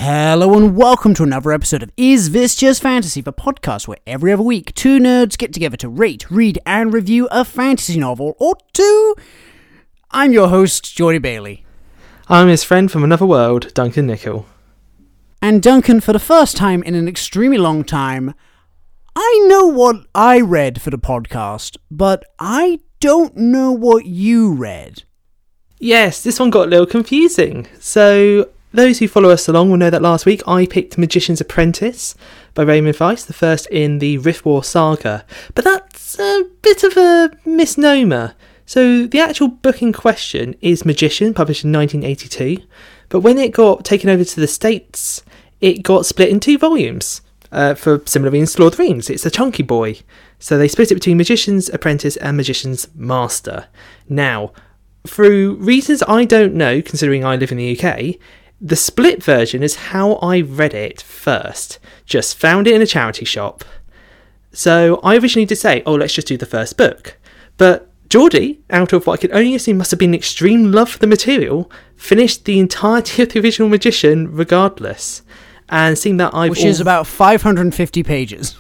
Hello and welcome to another episode of Is This Just Fantasy, the podcast where every other week two nerds get together to rate, read and review a fantasy novel or two. I'm your host, Jordy Bailey. I'm his friend from another world, Duncan Nickel. And Duncan, for the first time in an extremely long time, I know what I read for the podcast, but I don't know what you read. Yes, this one got a little confusing. So, those who follow us along will know that last week I picked Magician's Apprentice by Raymond Weiss, the first in the Riftwar saga. But that's a bit of a misnomer. So, the actual book in question is Magician, published in 1982. But when it got taken over to the States, it got split in 2 volumes. For similar reasons to Lord of the Rings, it's a chunky boy. So they split it between Magician's Apprentice and Magician's Master. Now, through reasons I don't know, considering I live in the UK, the split version is how I read it first. Just found it in a charity shop. So I originally did say, let's just do the first book. But Geordie, out of what I could only assume must have been extreme love for the material, finished the entirety of the original Magician regardless. And seeing that Which is about 550 pages.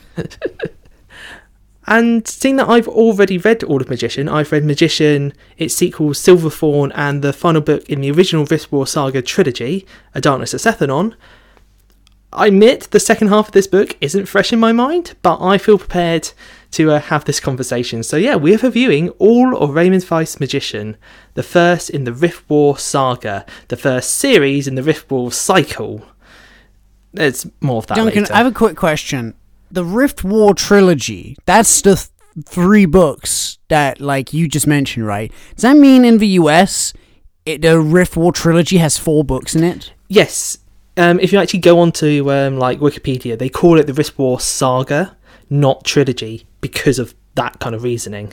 And seeing that I've already read all of Magician, I've read Magician, its sequel Silverthorn, and the final book in the original Riftwar Saga trilogy, A Darkness of Sethanon. I admit the second half of this book isn't fresh in my mind, but I feel prepared to have this conversation. So yeah, we're reviewing all of Raymond Weiss' Magician, the first in the Riftwar Saga, the first series in the Riftwar cycle. There's more of that Duncan, later. I have a quick question. The Riftwar trilogy, that's the 3 books that, you just mentioned, right? Does that mean in the US, the Riftwar trilogy has 4 books in it? Yes. If you actually go onto Wikipedia, they call it the Riftwar Saga, not trilogy, because of that kind of reasoning.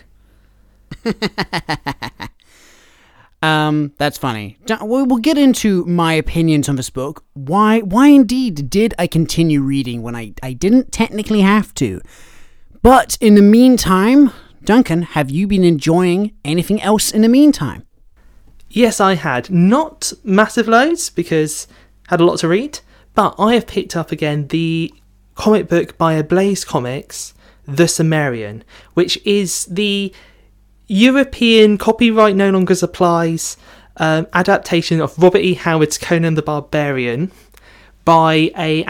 That's funny. We'll get into my opinions on this book. Why indeed did I continue reading when I didn't technically have to? But in the meantime, Duncan, have you been enjoying anything else in the meantime? Yes, I had. Not massive loads, because I had a lot to read, but I have picked up again the comic book by Ablaze Comics, The Sumerian, which is the European copyright no longer applies adaptation of Robert E. Howard's Conan the Barbarian by a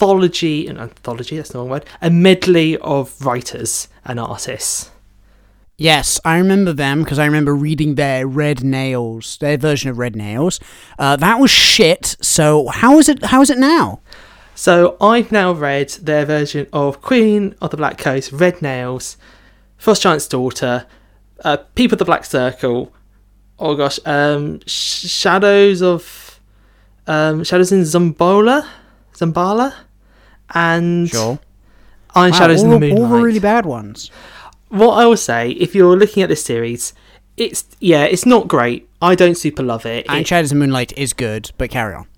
a medley of writers and artists. Yes, I remember them because I remember reading their version of Red Nails. That was shit. So how is it now? So I've now read their version of Queen of the Black Coast, Red Nails, Frost Giant's Daughter, People of the Black Circle, Shadows in Zambala, and sure. Iron Shadows in the Moonlight. All the really bad ones. What I will say, if you're looking at this series, it's not great. I don't super love it. Iron Shadows in the Moonlight is good, but carry on.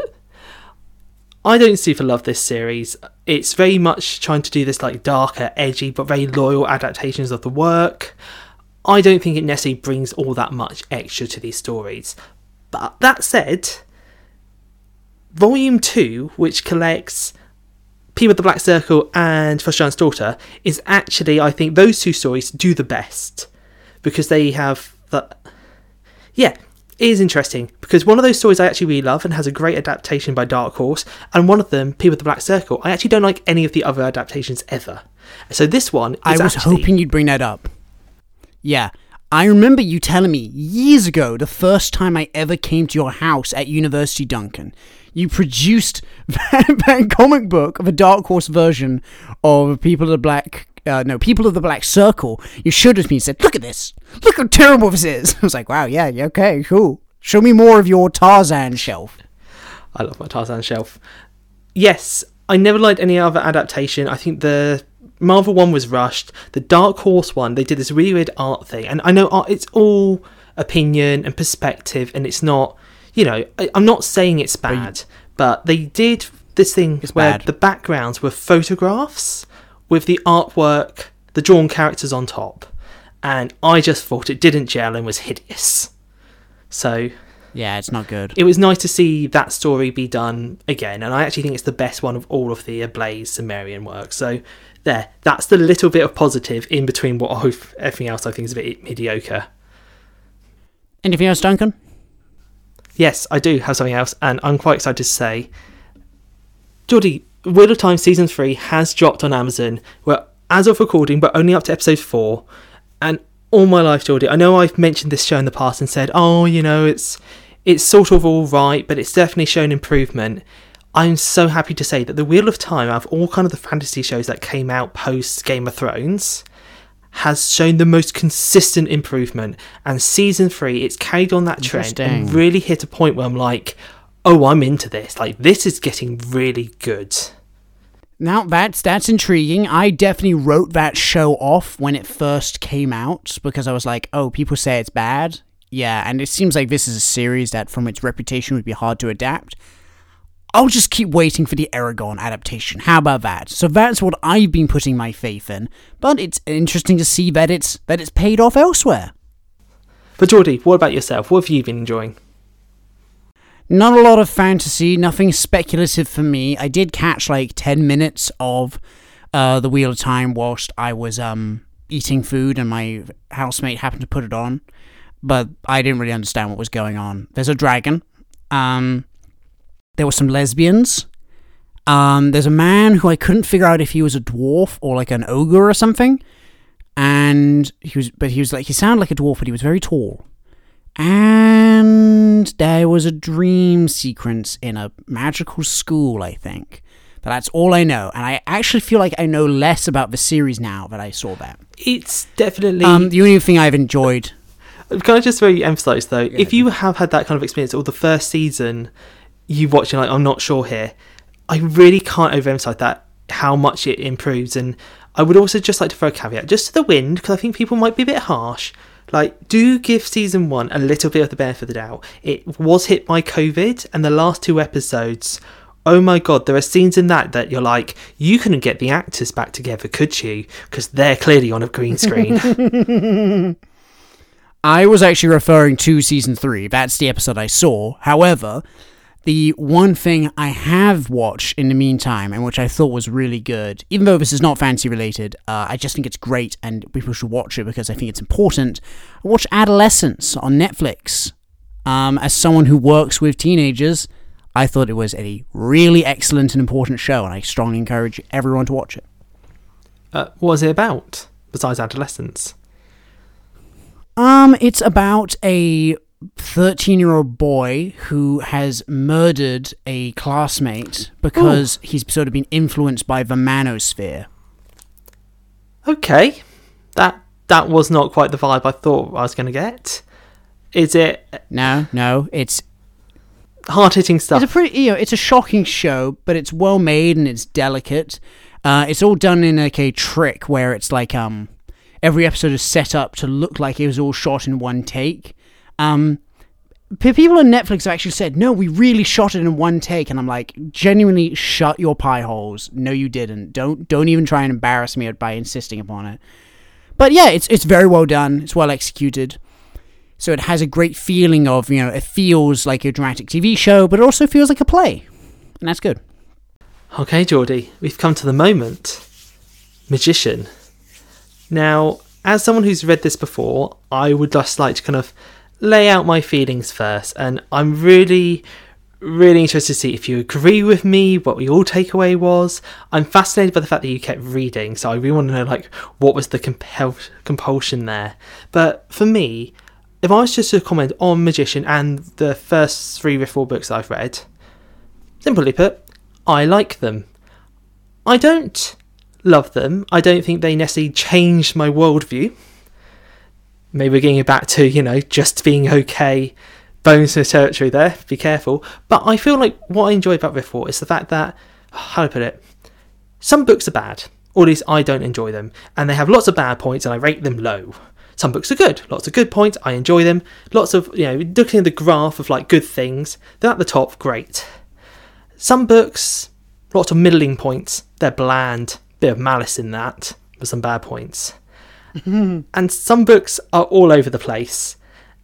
I don't super love this series. It's very much trying to do this darker, edgy, but very loyal adaptations of the work. I don't think it necessarily brings all that much extra to these stories. But that said, Volume 2, which collects People of the Black Circle and Frost Giant's Daughter, is actually, I think, those 2 stories do the best. Because they have it is interesting. Because one of those stories I actually really love and has a great adaptation by Dark Horse, and one of them, People of the Black Circle, I actually don't like any of the other adaptations ever. So this one is I was hoping you'd bring that up. Yeah, I remember you telling me years ago, the first time I ever came to your house at University, Duncan, you produced that comic book of a Dark Horse version of People of the Black Circle. You showed it to me and said, "Look at this! Look how terrible this is!" I was like, "Wow, yeah, okay, cool. Show me more of your Tarzan shelf." I love my Tarzan shelf. Yes, I never liked any other adaptation. I think the Marvel one was rushed. The Dark Horse one, they did this really weird art thing. And I know it's all opinion and perspective, and it's not, I'm not saying it's bad, but they did this thing where the backgrounds were photographs with the artwork, the drawn characters on top. And I just thought it didn't gel and was hideous. So Yeah, it's not good. It was nice to see that story be done again, and I actually think it's the best one of all of the Blaze Sumerian work. So that's the little bit of positive in between everything else I think is a bit mediocre. Anything else, Duncan? Yes, I do have something else, and I'm quite excited to say, Geordie, Wheel of Time Season 3 has dropped on Amazon. Well, as of recording, but only up to episode 4. And all my life, Geordie, I know I've mentioned this show in the past and said, it's sort of all right, but it's definitely shown improvement. I'm so happy to say that the Wheel of Time, out of all kind of the fantasy shows that came out post Game of Thrones, has shown the most consistent improvement. And Season 3, it's carried on that trend and really hit a point where I'm like, oh, I'm into this. Like, this is getting really good. Now, that's intriguing. I definitely wrote that show off when it first came out because I was like, oh, people say it's bad. Yeah, and it seems like this is a series that, from its reputation, would be hard to adapt. I'll just keep waiting for the Eragon adaptation. How about that? So that's what I've been putting my faith in. But it's interesting to see that it's paid off elsewhere. But Geordie, what about yourself? What have you been enjoying? Not a lot of fantasy, nothing speculative for me. I did catch like 10 minutes of the Wheel of Time whilst I was eating food and my housemate happened to put it on. But I didn't really understand what was going on. There's a dragon. There were some lesbians. There's a man who I couldn't figure out if he was a dwarf or like an ogre or something. And he sounded like a dwarf, but he was very tall. And there was a dream sequence in a magical school, I think. But that's all I know. And I actually feel like I know less about the series now that I saw that. It's definitely... the only thing I've enjoyed... Can I just very emphasise, though, if you have had that kind of experience, or the first season you watch and like, I'm not sure here, I really can't overemphasise that, how much it improves. And I would also just like to throw a caveat, just to the wind, because I think people might be a bit harsh. Like, do give season 1 a little bit of the benefit of the doubt. It was hit by COVID, and the last 2 episodes, oh my god, there are scenes in that you're like, you couldn't get the actors back together, could you? Because they're clearly on a green screen. I was actually referring to season 3. That's the episode I saw. However, the one thing I have watched in the meantime, and which I thought was really good, even though this is not fantasy related, I just think it's great and people should watch it because I think it's important. I watched Adolescence on Netflix. As someone who works with teenagers, I thought it was a really excellent and important show, and I strongly encourage everyone to watch it. What was it about, besides Adolescence? It's about a 13-year-old boy who has murdered a classmate because he's sort of been influenced by the manosphere. Okay. That was not quite the vibe I thought I was going to get. Is it... No, it's... hard-hitting stuff. It's a pretty, it's a shocking show, but it's well made and it's delicate. It's all done in like a trick where it's like, every episode is set up to look like it was all shot in one take. People on Netflix have actually said, no, we really shot it in one take, and I'm like, genuinely shut your pie holes. No, you didn't. Don't even try and embarrass me by insisting upon it. But yeah, it's very well done. It's well executed. So it has a great feeling of, it feels like a dramatic TV show, but it also feels like a play. And that's good. Okay, Geordie, we've come to the moment. Magician. Now, as someone who's read this before, I would just like to kind of lay out my feelings first, and I'm really, really interested to see if you agree with me, what your takeaway was. I'm fascinated by the fact that you kept reading, so I really want to know, like, what was the compulsion there. But for me, if I was just to comment on Magician and the first 3 Riftwall books that I've read, simply put, I like them. I don't love them. I don't think they necessarily changed my worldview. Maybe we're getting back to, just being okay, bones in the territory there, be careful. But I feel like what I enjoy about Riftwall is the fact that, how do I put it, some books are bad, or at least I don't enjoy them, and they have lots of bad points and I rate them low. Some books are good, lots of good points, I enjoy them, lots of, looking at the graph of like good things, they're at the top, great. Some books, lots of middling points, they're bland, bit of malice in that, but some bad points. And some books are all over the place.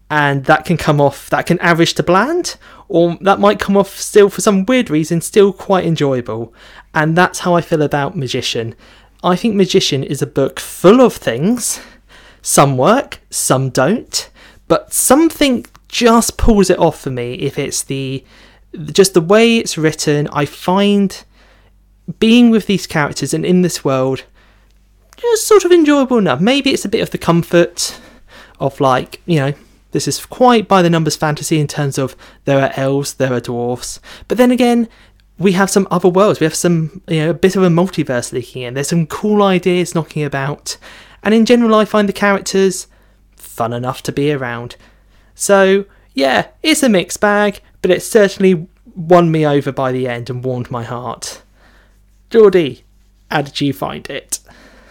and that can average to bland, or that might come off still, for some weird reason, still quite enjoyable. And that's how I feel about Magician. I think Magician is a book full of things. Some work, some don't, but something just pulls it off for me. If it's just the way it's written, I find being with these characters and in this world just sort of enjoyable enough. Maybe it's a bit of the comfort of, like, you know, this is quite by the numbers fantasy in terms of there are elves, there are dwarves. But then again, we have some other worlds. We have some, a bit of a multiverse leaking in. There's some cool ideas knocking about. And in general, I find the characters fun enough to be around. So, yeah, it's a mixed bag, but it certainly won me over by the end and warmed my heart. Geordie, how did you find it?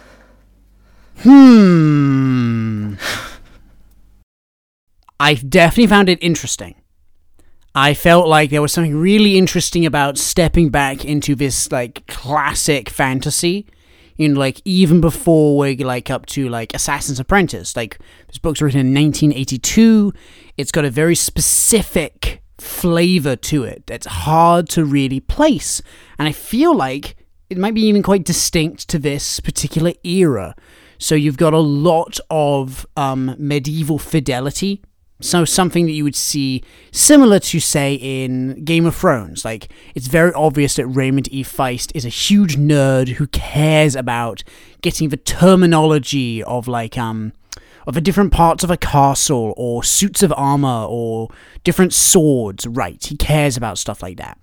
I definitely found it interesting. I felt like there was something really interesting about stepping back into this, like, classic fantasy. Like, even before we're, like, up to, like, Assassin's Apprentice. Like, this book's written in 1982. It's got a very specific flavor to it that's hard to really place. And I feel like it might be even quite distinct to this particular era. So you've got a lot of medieval fidelity. So something that you would see similar to, say, in Game of Thrones. Like, it's very obvious that Raymond E. Feist is a huge nerd who cares about getting the terminology of, like, of the different parts of a castle, or suits of armor, or different swords right. He cares about stuff like that.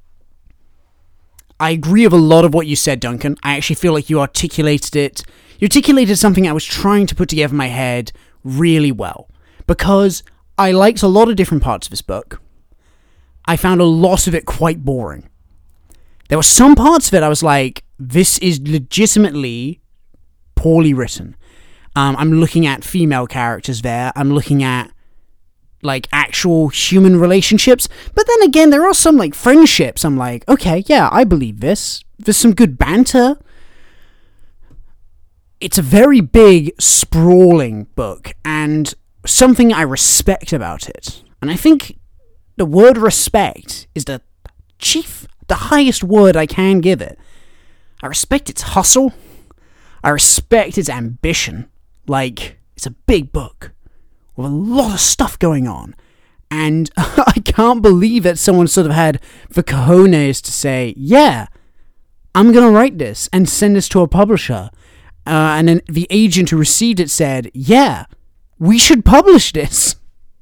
I agree with a lot of what you said, Duncan. I actually feel like you articulated it. You articulated something I was trying to put together in my head really well. Because I liked a lot of different parts of this book. I found a lot of it quite boring. There were some parts of it I was like, this is legitimately poorly written. I'm looking at female characters there. I'm looking at, like, actual human relationships. But then again, there are some, like, friendships. I'm like, okay, yeah, I believe this. There's some good banter. It's a very big, sprawling book, and something I respect about it. And I think the word respect is the highest word I can give it. I respect its hustle. I respect its ambition. Like, it's a big book with a lot of stuff going on. And I can't believe that someone sort of had the cojones to say, yeah, I'm going to write this and send this to a publisher. And then the agent who received it said, yeah, we should publish this.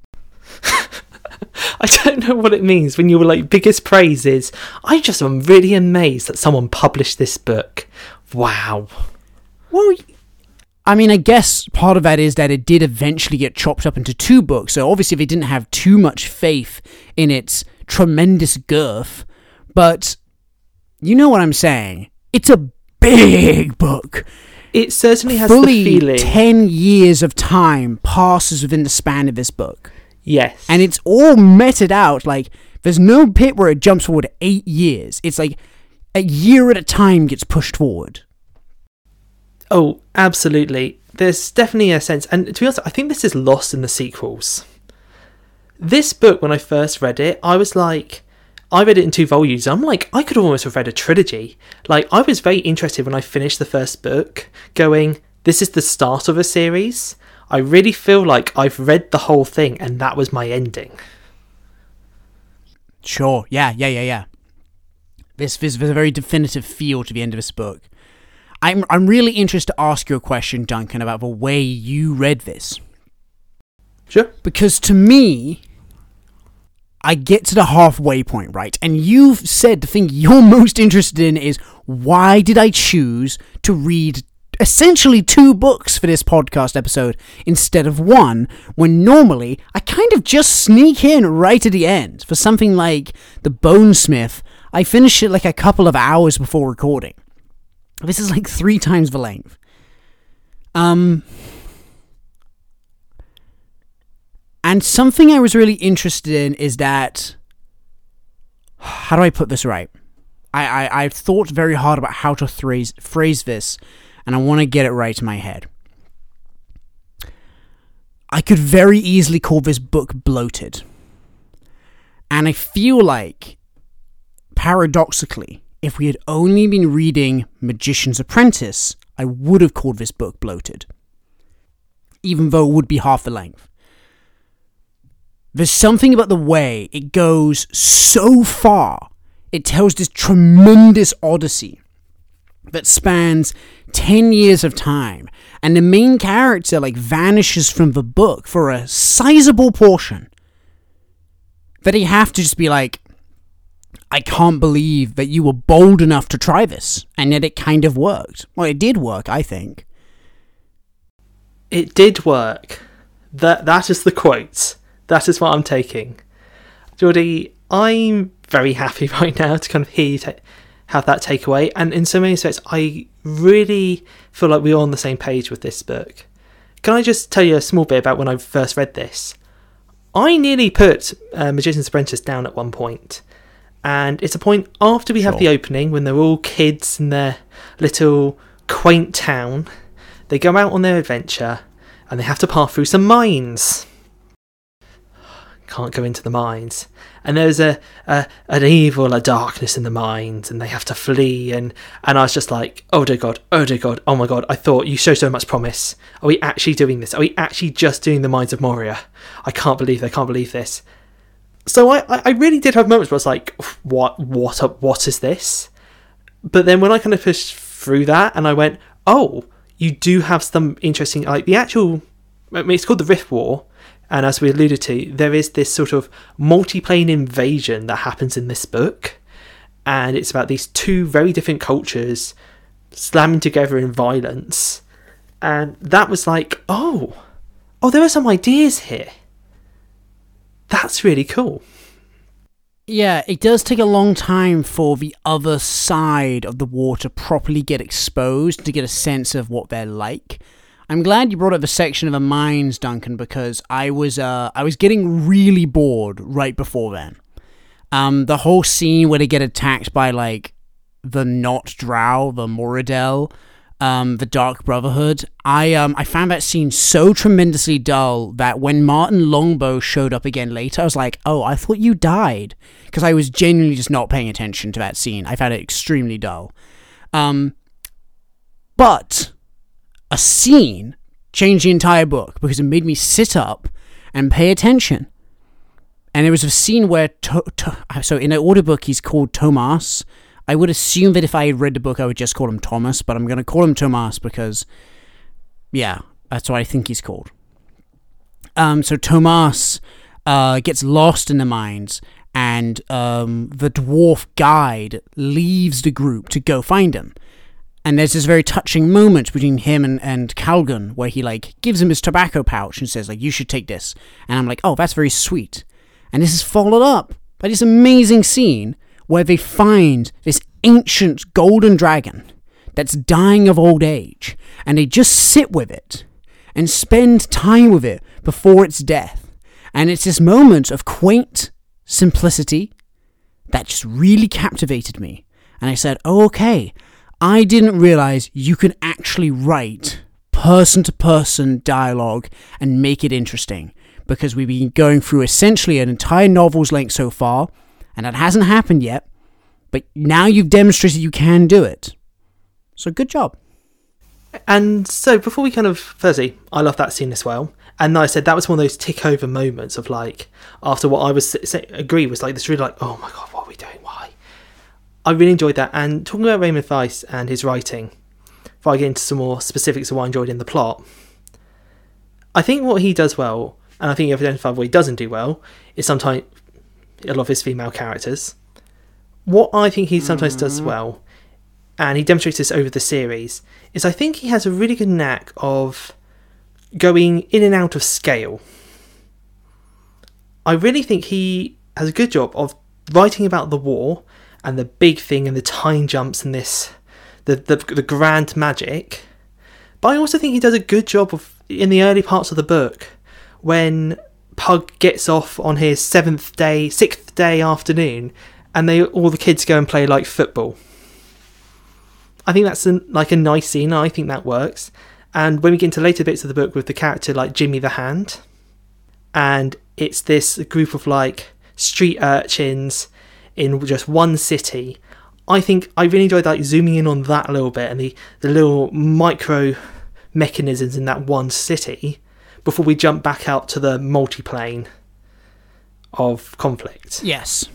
I don't know what it means when you were like, biggest praise is, I just am really amazed that someone published this book. Wow. Well, I mean, I guess part of that is that it did eventually get chopped up into 2 books, so obviously they didn't have too much faith in its tremendous girth, but you know what I'm saying. It's a big book. It certainly has fully the feeling. 10 years of time passes within the span of this book. Yes. And it's all meted out. Like, there's no bit where it jumps forward 8 years. It's like a year at a time gets pushed forward. Oh, absolutely. There's definitely a sense. And to be honest, I think this is lost in the sequels. This book, when I first read it, I was like, I read it in 2 volumes. I'm like, I could almost have read a trilogy. Like, I was very interested when I finished the first book, going, this is the start of a series. I really feel like I've read the whole thing, and that was my ending. Sure. Yeah. There's a very definitive feel to the end of this book. I'm really interested to ask you a question, Duncan, about the way you read this. Sure. Because to me, I get to the halfway point, right? And you've said the thing you're most interested in is, why did I choose to read essentially 2 books for this podcast episode instead of 1, when normally I kind of just sneak in right at the end. For something like The Bonesmith, I finish it like a couple of hours before recording. This is like 3 times the length. And something I was really interested in is that, how do I put this right? I've thought very hard about how to phrase this, and I want to get it right in my head. I could very easily call this book bloated. And I feel like, paradoxically, if we had only been reading Magician's Apprentice, I would have called this book bloated, even though it would be half the length. There's something about the way it goes so far. It tells this tremendous odyssey that spans 10 years of time, and the main character vanishes from the book for a sizable portion, that you have to just be like, I can't believe that you were bold enough to try this, and yet it kind of worked. Well, it did work, I think. It did work. That is the quote. That is what I'm taking. Geordie, I'm very happy right now to kind of hear you have that takeaway, and in so many respects, I really feel like we're on the same page with this book. Can I just tell you a small bit about when I first read this? I nearly put Magician's Apprentice down at one point, and it's a point after we have the opening when they're all kids in their little quaint town. They go out on their adventure, and they have to pass through some mines. Can't go into the mines, and there's an evil, a darkness in the mines, and they have to flee, and I was just like, oh dear god, oh my god, I thought you show so much promise. Are we actually doing this? Are we actually just doing the Mines of Moria? I can't believe this. So I really did have moments where I was like, what is this? But then when I kind of pushed through that, and I went, oh, you do have some interesting, it's called the Rift War. And as we alluded to, there is this sort of multi-plane invasion that happens in this book. And it's about these two very different cultures slamming together in violence. And that was like, oh, there are some ideas here. That's really cool. Yeah, it does take a long time for the other side of the war to properly get exposed, to get a sense of what they're like. I'm glad you brought up the section of the mines, Duncan, because I was getting really bored right before then. The whole scene where they get attacked by the Not Drow, the Moradel, the Dark Brotherhood. I found that scene so tremendously dull that when Martin Longbow showed up again later, I was like, oh, I thought you died, because I was genuinely just not paying attention to that scene. I found it extremely dull. But a scene changed the entire book because it made me sit up and pay attention. And there was a scene where, so in an audiobook he's called Tomas. I would assume that if I had read the book I would just call him Thomas, but I'm going to call him Tomas because, yeah, that's what I think he's called. So Tomas gets lost in the mines, and the dwarf guide leaves the group to go find him. And there's this very touching moment between him and Calgon where he gives him his tobacco pouch and says you should take this. And I'm like, oh, that's very sweet. And this is followed up by this amazing scene where they find this ancient golden dragon that's dying of old age, and they just sit with it and spend time with it before its death. And it's this moment of quaint simplicity that just really captivated me. And I said, oh, okay, I didn't realize you can actually write person-to-person dialogue and make it interesting, because we've been going through essentially an entire novel's length so far, and that hasn't happened yet, but now you've demonstrated you can do it. So good job. And so before we firstly, I love that scene as well. And I said that was one of those tick over moments of after what I was agree was this really oh my god, what are we doing? Why? I really enjoyed that. And talking about Raymond Weiss and his writing, if I get into some more specifics of what I enjoyed in the plot, I think what he does well, and I think you've identified what he doesn't do well, is sometimes a lot of his female characters. What I think he sometimes does well, and he demonstrates this over the series, is I think he has a really good knack of going in and out of scale. I really think he has a good job of writing about the war and the big thing and the time jumps and the grand magic. But I also think he does a good job of, in the early parts of the book, when Pug gets off on his sixth day afternoon, and all the kids go and play football. I think that's a nice scene. I think that works. And when we get into later bits of the book with the character like Jimmy the Hand, and it's this group of like street urchins in just one city, I think I really enjoyed like zooming in on that a little bit and the little micro mechanisms in that one city before we jump back out to the multiplane of conflict. Yes.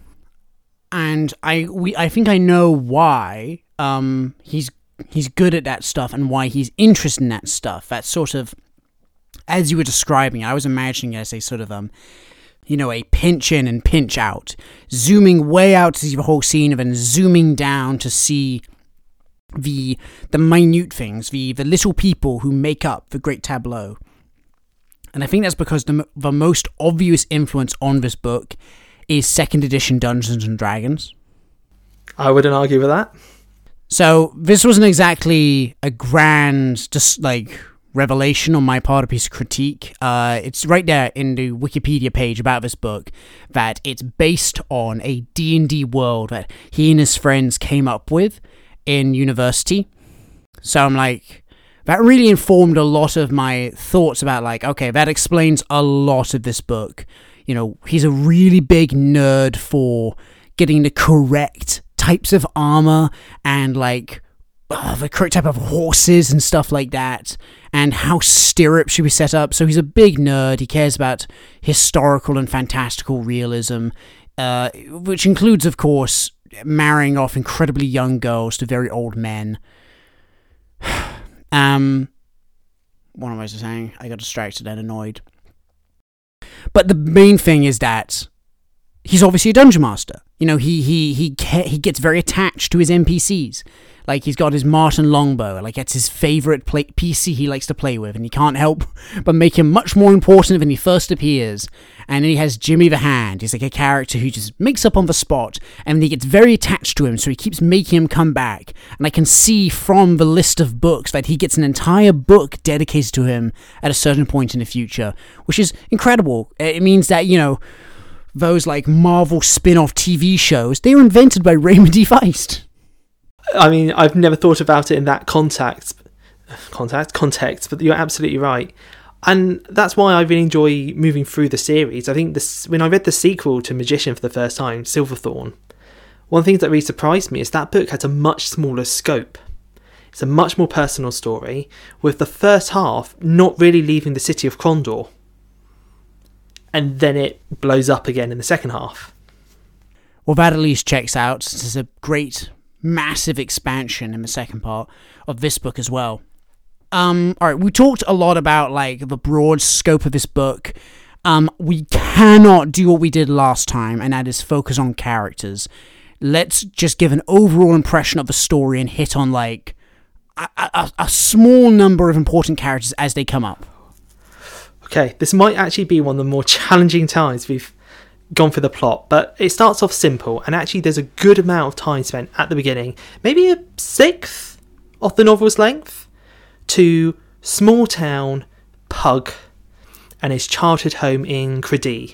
And I think I know why he's good at that stuff and why he's interested in that stuff. That sort of, as you were describing, I was imagining it as a sort of a pinch in and pinch out, zooming way out to see the whole scene and then zooming down to see the minute things, the little people who make up the great tableau. And I think that's because the most obvious influence on this book is second edition Dungeons and Dragons. I wouldn't argue with that. So this wasn't exactly a grand, just like, revelation on my part, a piece of critique. It's right there in the Wikipedia page about this book that it's based on a D&D world that he and his friends came up with in university. So I'm like, that really informed a lot of my thoughts about like, okay, that explains a lot of this book. You know, he's a really big nerd for getting the correct types of armor and like the correct type of horses and stuff like that, and how stirrups should be set up. So he's a big nerd. He cares about historical and fantastical realism, which includes, of course, marrying off incredibly young girls to very old men. What am I saying? I got distracted and annoyed. But the main thing is that he's obviously a dungeon master. You know, he gets very attached to his NPCs. Like, he's got his Martin Longbow. Like, it's his favorite PC he likes to play with, and he can't help but make him much more important than he first appears. And then he has Jimmy the Hand. He's like a character who just makes up on the spot, and he gets very attached to him, so he keeps making him come back. And I can see from the list of books that he gets an entire book dedicated to him at a certain point in the future, which is incredible. It means that, you know, those like Marvel spin-off TV shows, they were invented by Raymond E. Feist. I mean, I've never thought about it in that context, but you're absolutely right. And that's why I really enjoy moving through the series. I think when I read the sequel to Magician for the first time, Silverthorn, one of the things that really surprised me is that book has a much smaller scope. It's a much more personal story, with the first half not really leaving the city of Krondor. And then it blows up again in the second half. Well, that at least checks out. There's a great, massive expansion in the second part of this book as well. Alright, we talked a lot about, like, the broad scope of this book. We cannot do what we did last time, and that is focus on characters. Let's just give an overall impression of the story and hit on, like, a small number of important characters as they come up. Okay, this might actually be one of the more challenging times we've gone for the plot, but it starts off simple, and actually there's a good amount of time spent at the beginning, maybe a sixth of the novel's length, to small town Pug and his childhood home in Credee.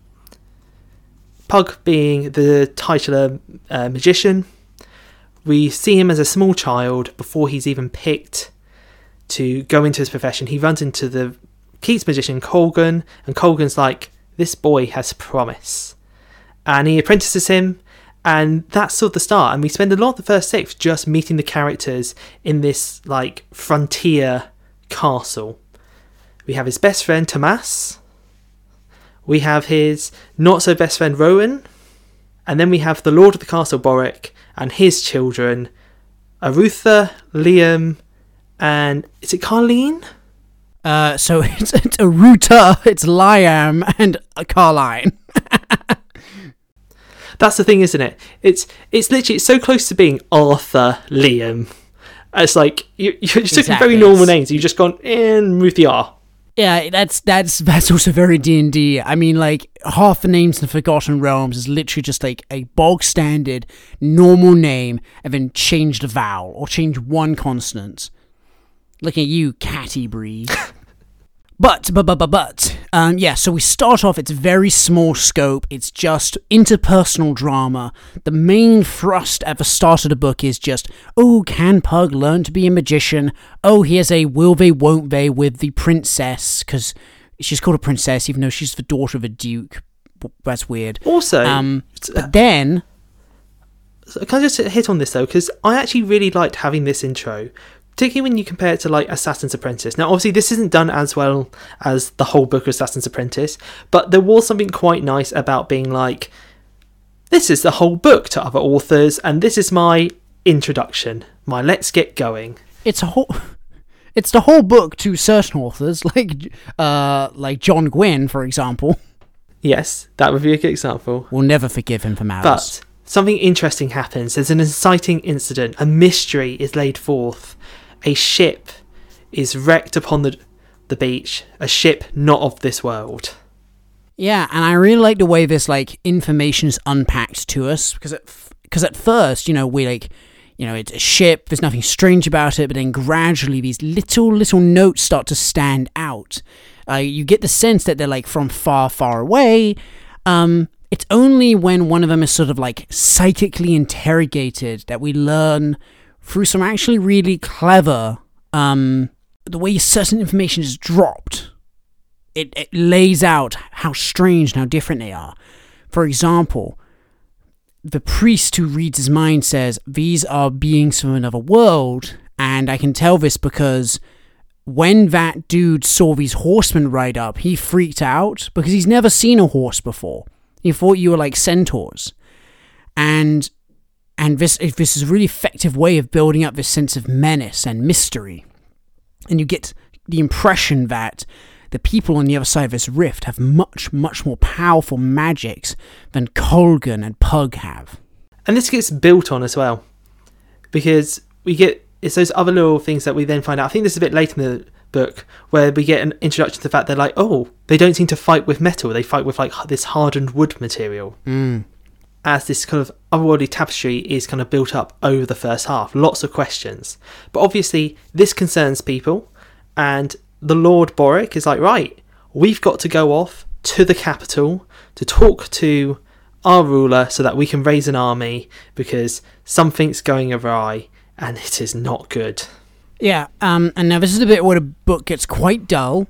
Pug being the titular magician. We see him as a small child before he's even picked to go into his profession. He runs into the Keats magician Colgan, and Colgan's like, this boy has promise. And he apprentices him, and that's sort of the start. And we spend a lot of the first six just meeting the characters in this, like, frontier castle. We have his best friend, Tomas. We have his not-so-best friend, Rowan. And then we have the Lord of the Castle, Boric, and his children, Arutha, Liam, and is it Carleen? So it's Aruta, it's Liam, and Carline. That's the thing, isn't it? It's literally, it's so close to being Arthur, Liam. It's like, you're just looking very normal names, you just gone, in Ruthie R. Yeah, that's also very D&D. I mean, like, half the names in the Forgotten Realms is literally just like a bog standard, normal name, and then change the vowel, or change one consonant. Looking at you, Catty Breed. So we start off, it's very small scope, it's just interpersonal drama. The main thrust at the start of the book is just, oh, can Pug learn to be a magician? Oh, here's a will they, won't they with the princess, because she's called a princess, even though she's the daughter of a duke. That's weird. Also, but then... Can I just hit on this, though? Because I actually really liked having this intro, particularly when you compare it to, like, Assassin's Apprentice. Now, obviously, this isn't done as well as the whole book of Assassin's Apprentice, but there was something quite nice about being like, this is the whole book to other authors, and this is my introduction, my let's get going. It's the whole book to certain authors, like John Gwynne, for example. Yes, that would be a good example. We'll never forgive him for malice. But something interesting happens. There's an inciting incident. A mystery is laid forth. A ship is wrecked upon the beach. A ship not of this world. Yeah, and I really like the way this, like, information is unpacked to us, because at first, it's a ship, there's nothing strange about it, but then gradually these little notes start to stand out. You get the sense that they're, like, from far, far away. It's only when one of them is sort of, like, psychically interrogated that we learn through some actually really clever, the way certain information is dropped. It lays out how strange and how different they are. For example, the priest who reads his mind says, these are beings from another world, and I can tell this because when that dude saw these horsemen ride up, he freaked out because he's never seen a horse before. He thought you were like centaurs. And this is a really effective way of building up this sense of menace and mystery. And you get the impression that the people on the other side of this rift have much, much more powerful magics than Colgan and Pug have. And this gets built on as well. Because it's those other little things that we then find out. I think this is a bit late in the book, where we get an introduction to the fact they're like, oh, they don't seem to fight with metal. They fight with, like, this hardened wood material. As this kind of otherworldly tapestry is kind of built up over the first half. Lots of questions. But obviously, this concerns people, and the Lord Boric is like, right, we've got to go off to the capital to talk to our ruler so that we can raise an army, because something's going awry and it is not good. Yeah, and now this is the bit where the book gets quite dull,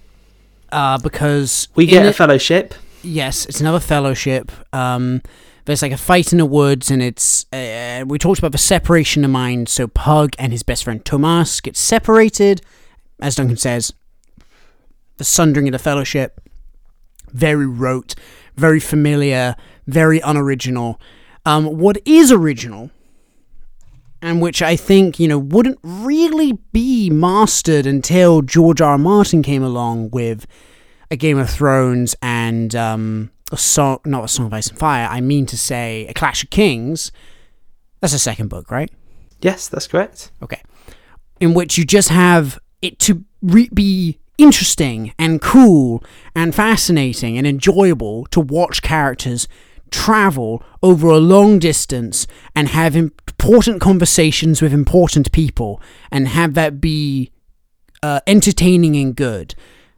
because... We get a fellowship. Yes, it's another fellowship. There's like a fight in the woods, and it's... we talked about the separation of mind, so Pug and his best friend Tomas get separated. As Duncan says, the sundering of the fellowship, very rote, very familiar, very unoriginal. What is original, and which I think, wouldn't really be mastered until George R. R. Martin came along with A Game of Thrones and not A Song of Ice and Fire, I mean to say A Clash of Kings. That's the second book, right? Yes, that's correct. Okay. In which you just have it to be interesting and cool and fascinating and enjoyable to watch characters travel over a long distance and have important conversations with important people and have that be entertaining and good.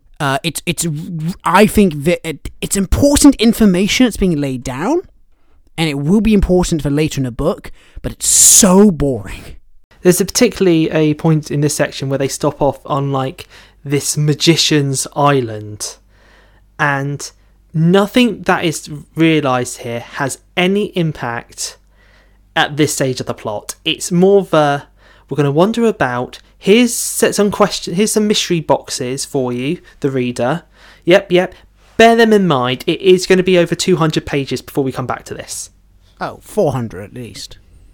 I think that it's important information that's being laid down, and it will be important for later in the book, but it's so boring. There's particularly a point in this section where they stop off on, like, this magician's island, and nothing that is realised here has any impact at this stage of the plot. It's more of a, we're going to wander about, here's some mystery boxes for you, the reader. Yep, bear them in mind, it is going to be over 200 pages before we come back to this. Oh, 400 at least.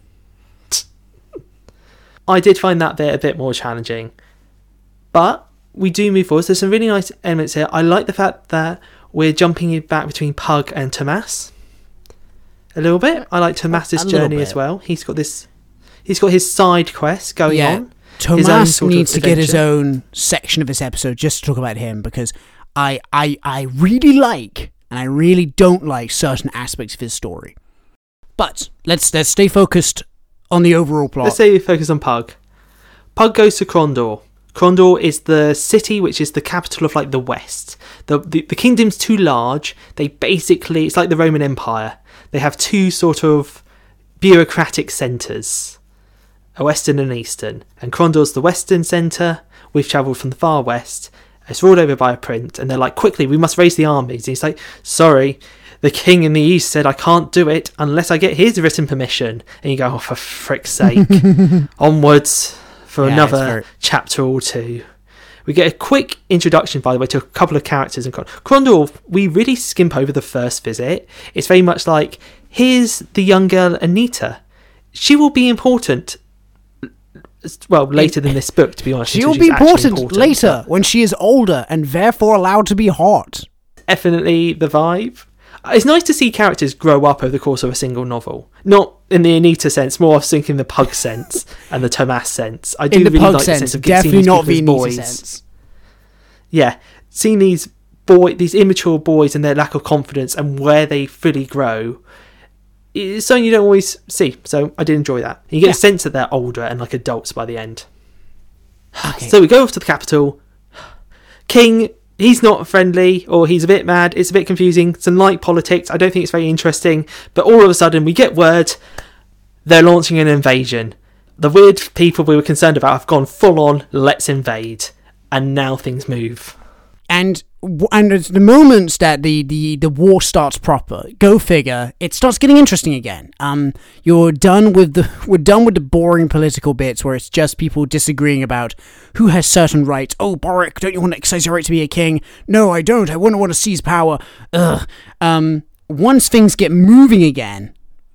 I did find that bit a bit more challenging. But we do move forward. There's some really nice elements here. I like the fact that we're jumping back between Pug and Tomas a little bit. I like Tomas's journey as well. He's got his side quest going on. Tomas needs to get his own section of this episode just to talk about him, because I really like and I really don't like certain aspects of his story. But let's stay focused on the overall plot. Let's say we focus on Pug. Pug goes to Crondor. Krondor is the city which is the capital of like the West. The kingdom's too large. They basically, it's like the Roman Empire. They have two sort of bureaucratic centres, a Western and Eastern. And Krondor's the Western centre. We've travelled from the far West. It's ruled over by a prince, and they're like, quickly, we must raise the armies. And he's like, sorry, the king in the East said I can't do it unless I get his written permission. And you go, oh, for frick's sake. Onwards for another chapter or two. We get a quick introduction, by the way, to a couple of characters in Krondor. We really skimp over the first visit. It's very much like, here's the young girl Anita. She will be important, well, later than this book, to be honest. She'll be important later, when she is older and therefore allowed to be hot. Definitely the vibe. It's nice to see characters grow up over the course of a single novel. Not in the Anita sense, more thinking the Pug sense and the Tomas sense. I do really like the sense of definitely seeing not these the Anita boys. sense. Yeah, seeing these immature boys and their lack of confidence and where they fully grow is something you don't always see. So I did enjoy that. You get a sense that they're older and like adults by the end. Okay. So we go off to the capital. King, he's not friendly, or he's a bit mad. It's a bit confusing. Some light politics. I don't think it's very interesting. But all of a sudden, we get word they're launching an invasion. The weird people we were concerned about have gone full on, let's invade. And now things move. And it's the moments that the war starts proper, go figure, it starts getting interesting again. We're done with the boring political bits where it's just people disagreeing about who has certain rights. Oh, Boric, don't you want to exercise your right to be a king? No, I don't. I wouldn't want to seize power. Ugh. Once things get moving again,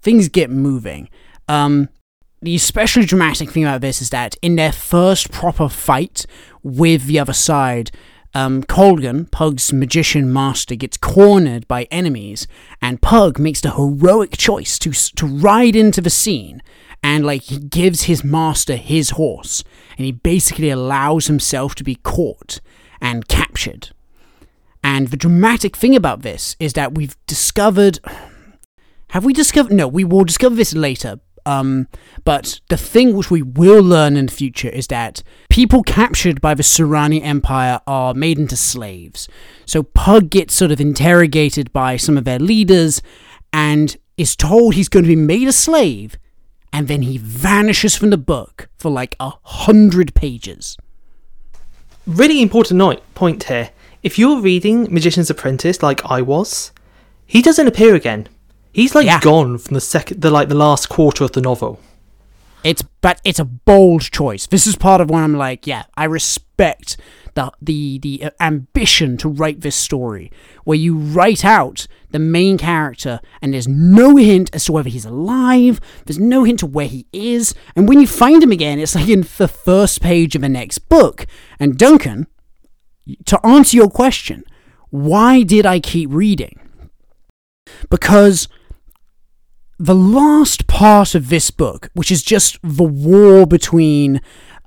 the especially dramatic thing about this is that in their first proper fight with the other side, Colgan, Pug's magician master, gets cornered by enemies, and Pug makes the heroic choice to ride into the scene, and he gives his master his horse, and he basically allows himself to be caught and captured. And the dramatic thing about this is that we've discovered... Have we discovered... No, we will discover this later. But the thing which we will learn in the future is that people captured by the Surani Empire are made into slaves. So Pug gets sort of interrogated by some of their leaders and is told he's going to be made a slave, and then he vanishes from the book for 100 pages. Really important point here. If you're reading Magician's Apprentice like I was, he doesn't appear again. He's gone from the last quarter of the novel. It's a bold choice. This is part of when I'm I respect the ambition to write this story, where you write out the main character and there's no hint as to whether he's alive, there's no hint to where he is, and when you find him again, it's in the first page of the next book. And Duncan, to answer your question, why did I keep reading? Because the last part of this book, which is just the war between,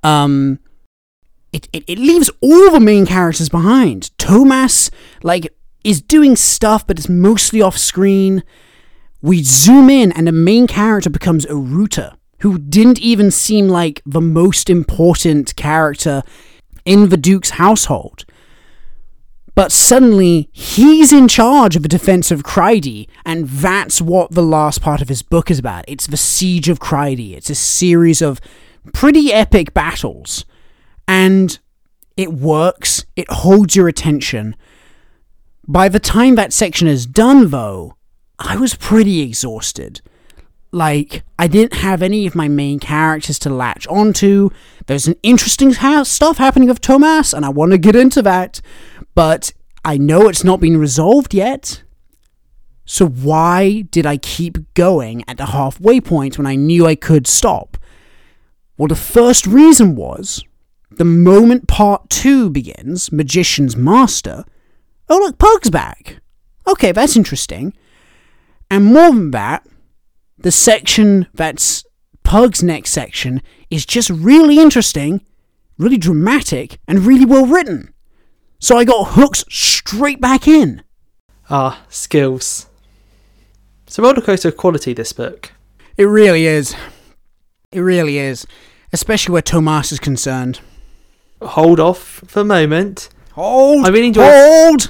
it leaves all the main characters behind. Tomas, is doing stuff, but it's mostly off screen. We zoom in, and the main character becomes Aruta, who didn't even seem like the most important character in the Duke's household. But suddenly, he's in charge of the defense of Cryde, and that's what the last part of his book is about. It's the Siege of Cryde. It's a series of pretty epic battles. And it works. It holds your attention. By the time that section is done, though, I was pretty exhausted. I didn't have any of my main characters to latch onto. There's an interesting stuff happening with Tomas, and I want to get into that. But I know it's not been resolved yet. So why did I keep going at the halfway point when I knew I could stop? Well, the first reason was, the moment part 2 begins, Magician's Master, oh look, Pug's back. Okay, that's interesting. And more than that, the section that's Pug's next section is just really interesting, really dramatic, and really well written. So I got hooked straight back in. Skills. It's a rollercoaster of quality, this book. It really is. It really is. Especially where Tomas is concerned. hold off for a moment. Hold. I really enjoyed. Hold.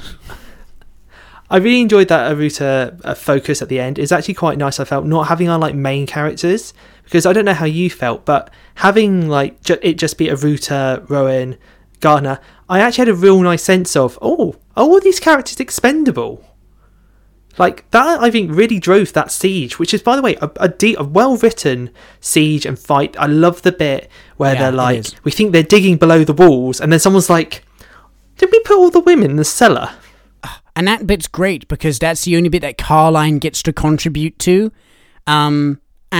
I really enjoyed that Aruta focus at the end. It's actually quite nice. I felt not having our like main characters, because I don't know how you felt, but having like it just be Aruta, Rowan, Gardner, I actually had a real nice sense of all these characters expendable. Like that, I think really drove that siege, which is, by the way, a well-written siege and fight. I love the bit where they're like, we think they're digging below the walls, and then someone's like, did we put all the women in the cellar? And that bit's great, because that's the only bit that Carline gets to contribute to. And,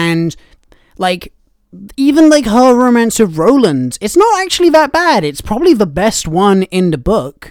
like, even, like, her romance of Roland, it's not actually that bad. It's probably the best one in the book.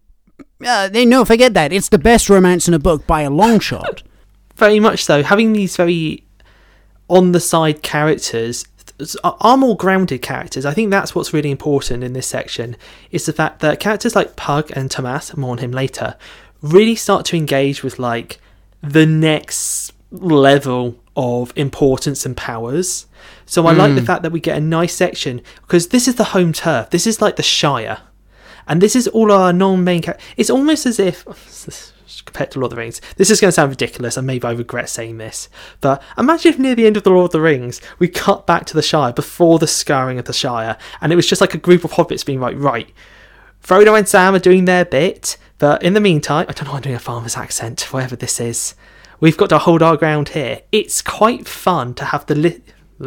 Forget that. It's the best romance in a book by a long shot. Very much so. Having these very on-the-side characters are more grounded characters. I think that's what's really important in this section, is the fact that characters like Pug and Tomas, more on him later, really start to engage with like the next level of importance and powers. So I like the fact that we get a nice section, because this is the home turf. This is like the Shire. And this is all our non-main characters. It's almost as if, compared to Lord of the Rings, this is going to sound ridiculous, and maybe I regret saying this, but imagine if near the end of the Lord of the Rings, we cut back to the Shire before the scouring of the Shire, and it was just like a group of hobbits being like, right, Frodo and Sam are doing their bit, but in the meantime, I don't know why I'm doing a farmer's accent, whatever this is, we've got to hold our ground here. It's quite fun to have the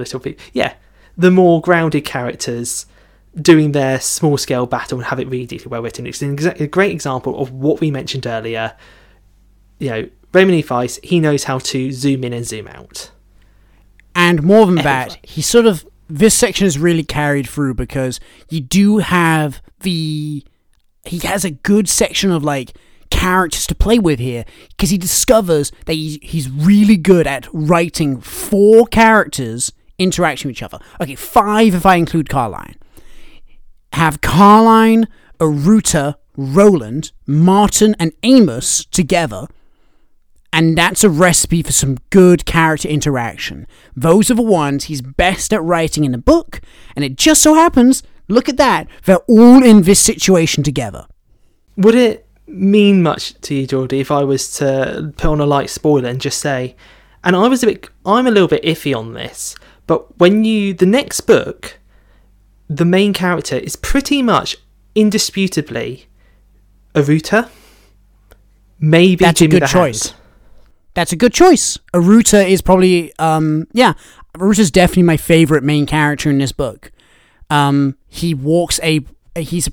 the more grounded characters doing their small-scale battle and have it really deeply well-written. It's a great example of what we mentioned earlier. You know, Raymond E. Weiss, he knows how to zoom in and zoom out. And more than that, this section is really carried through, because you do have he has a good section of, like, characters to play with here, because he discovers that he's really good at writing 4 characters interacting with each other. Okay, 5 if I include Carline. Have Carline, Aruta, Roland, Martin, and Amos together, and that's a recipe for some good character interaction. Those are the ones he's best at writing in the book, and it just so happens, look at that, they're all in this situation together. Would it mean much to you, Geordie, if I was to put on a light spoiler and just say, and I'm a little bit iffy on this, but the next book, the main character is pretty much indisputably Aruta. Maybe that's Jimmy a good choice. That's a good choice. Aruta is probably Aruta's definitely my favorite main character in this book. He walks he's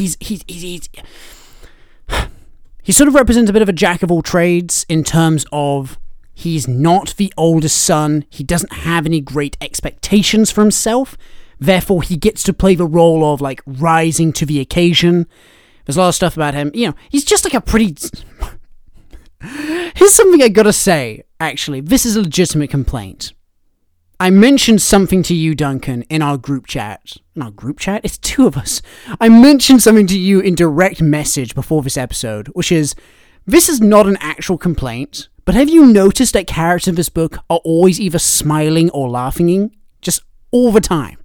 he sort of represents a bit of a jack of all trades, in terms of he's not the oldest son. He doesn't have any great expectations for himself. Therefore, he gets to play the role of, like, rising to the occasion. There's a lot of stuff about him. You know, he's just like a pretty... Here's something I gotta say, actually. This is a legitimate complaint. I mentioned something to you, Duncan, in our group chat. In our group chat? It's 2 of us. I mentioned something to you in direct message before this episode, which is, this is not an actual complaint, but have you noticed that characters in this book are always either smiling or laughing? Just all the time.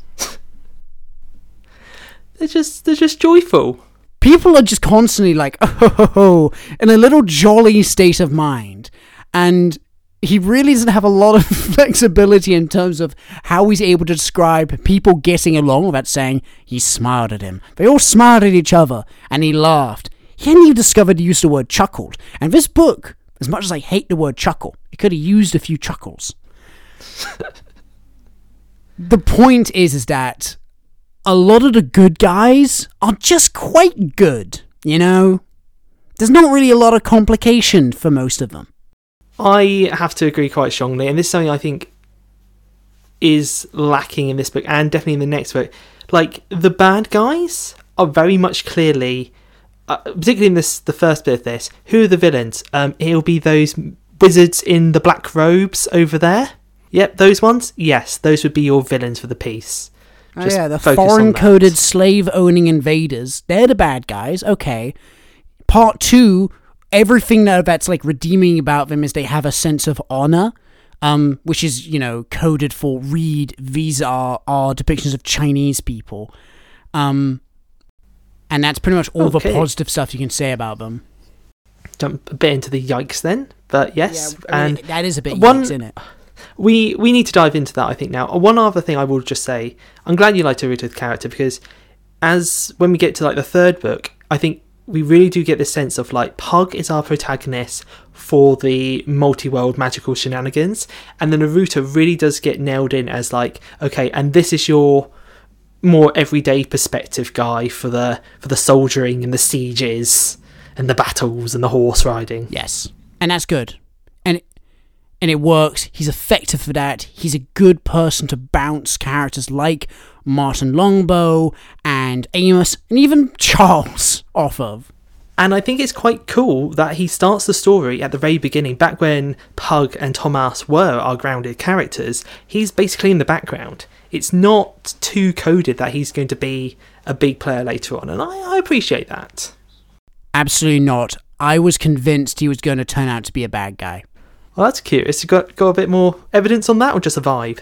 They're just joyful. People are just constantly like, oh, in a little jolly state of mind. And he really doesn't have a lot of flexibility in terms of how he's able to describe people getting along without saying he smiled at him. They all smiled at each other, and he laughed. He hadn't even discovered to use the word chuckled. And this book, as much as I hate the word chuckle, it could have used a few chuckles. The point is that a lot of the good guys are just quite good, you know? There's not really a lot of complication for most of them. I have to agree quite strongly, and this is something I think is lacking in this book, and definitely in the next book. Like, the bad guys are very much clearly, particularly in the first bit of this, who are the villains? It'll be those wizards in the black robes over there. Yep, those ones? Yes, those would be your villains for the piece. Just the foreign-coded, slave-owning invaders. They're the bad guys, okay. Part 2, everything that's, like, redeeming about them is they have a sense of honor, which is, you know, coded for read, these are depictions of Chinese people. And that's pretty much all Okay. the positive stuff you can say about them. Jump a bit into the yikes then, but yes. Yeah, I mean, and that is a bit one- yikes, isn't it? we need to dive into that, I think, now. One other thing I will just say, I'm glad you liked Aruta's character, because when we get to like the third book, I think we really do get this sense of like Pug is our protagonist for the multi-world magical shenanigans, and then Aruta really does get nailed in as like, okay, and this is your more everyday perspective guy for the soldiering and the sieges and the battles and the horse riding. Yes. And that's good. And it works. He's effective for that. He's a good person to bounce characters like Martin Longbow and Amos and even Charles off of. And I think it's quite cool that he starts the story at the very beginning, back when Pug and Thomas were our grounded characters. He's basically in the background. It's not too coded that he's going to be a big player later on, and I appreciate that. Absolutely not. I was convinced he was going to turn out to be a bad guy. Well, that's curious. You got a bit more evidence on that, or just a vibe?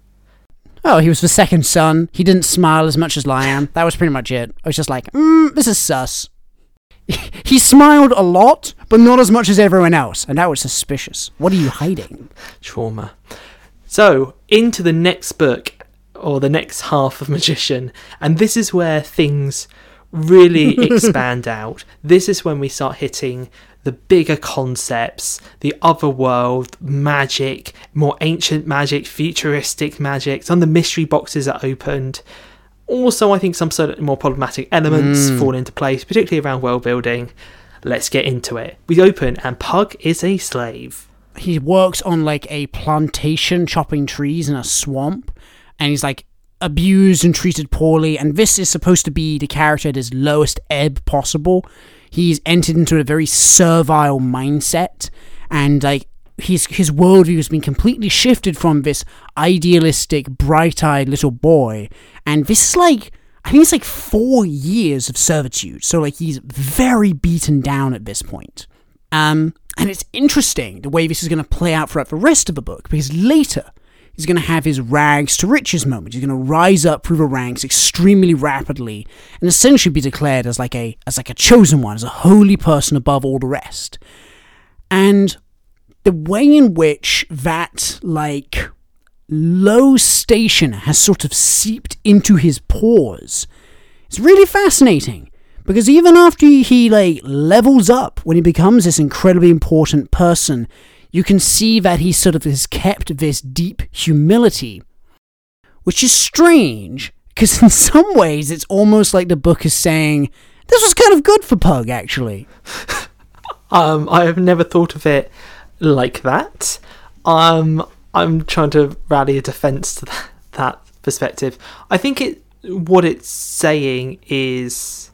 Oh, he was the second son. He didn't smile as much as Liam. That was pretty much it. I was just like, this is sus. He smiled a lot, but not as much as everyone else, and that was suspicious. What are you hiding? Trauma. So, into the next book, or the next half of Magician, and this is where things really expand out. This is when we start hitting the bigger concepts, the other world, magic, more ancient magic, futuristic magic. Some of the mystery boxes are opened. Also, I think some sort of more problematic elements fall into place, particularly around world building. Let's get into it. We open and Pug is a slave. He works on like a plantation chopping trees in a swamp, and he's like abused and treated poorly, and this is supposed to be the character at his lowest ebb possible. He's entered into a very servile mindset, and like his worldview has been completely shifted from this idealistic, bright-eyed little boy, and this is like, I think it's like 4 years of servitude, so like he's very beaten down at this point. And it's interesting the way this is going to play out throughout the rest of the book, because later he's going to have his rags to riches moment. He's going to rise up through the ranks extremely rapidly and essentially be declared as like a chosen one, as a holy person above all the rest. And the way in which that like low station has sort of seeped into his pores is really fascinating. Because even after he like levels up, when he becomes this incredibly important person, you can see that he sort of has kept this deep humility, which is strange, because in some ways it's almost like the book is saying, this was kind of good for Pug, actually. I have never thought of it like that. I'm trying to rally a defense to that perspective. I think what it's saying is...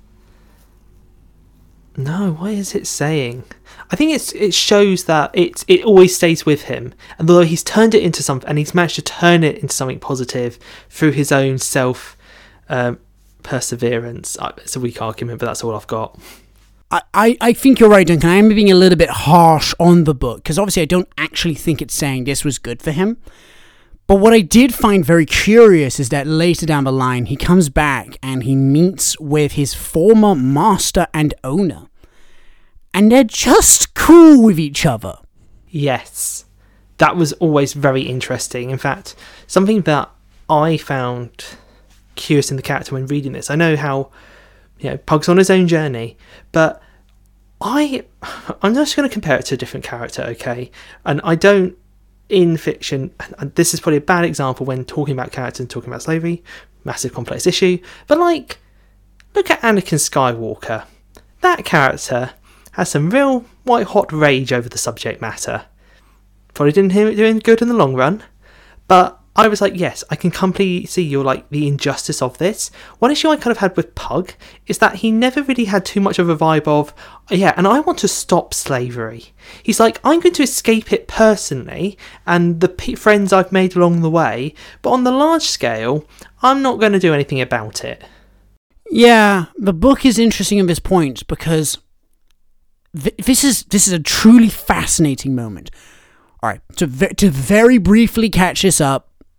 No, what is it saying? I think it shows that it always stays with him, and although he's turned it into something, and he's managed to turn it into something positive through his own self perseverance. It's a weak argument, but that's all I've got. I think you're right, Duncan. I am being a little bit harsh on the book, because obviously I don't actually think it's saying this was good for him. But what I did find very curious is that later down the line, he comes back and he meets with his former master and owner. And they're just cool with each other. Yes. That was always very interesting. In fact, something that I found curious in the character when reading this, I know how, Pug's on his own journey, but I'm just going to compare it to a different character, okay? And I don't, in fiction, and this is probably a bad example when talking about characters and talking about slavery, massive complex issue, but like, look at Anakin Skywalker. That character has some real white-hot rage over the subject matter. Probably didn't hear it doing good in the long run, but I was like, yes, I can completely see the injustice of this. One issue I kind of had with Pug is that he never really had too much of a vibe of, and I want to stop slavery. He's like, I'm going to escape it personally, and the friends I've made along the way, but on the large scale, I'm not going to do anything about it. Yeah, the book is interesting at this point, because this is a truly fascinating moment. Alright, to very briefly catch this up,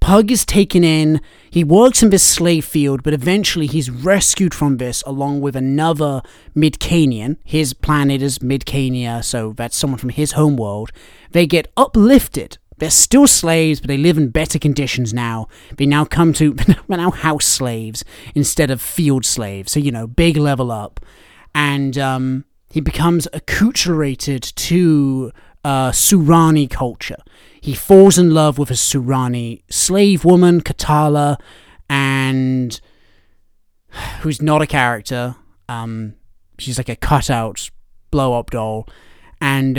Pug is taken in, he works in this slave field, but eventually he's rescued from this along with another Midcanian. His planet is Midcania, so that's someone from his homeworld. They get uplifted. They're still slaves, but they live in better conditions now. They now they're now house slaves instead of field slaves, so, big level up. And he becomes acculturated to Surani culture. He falls in love with a Surani slave woman, Katala, and who's not a character. She's like a cutout blow-up doll, but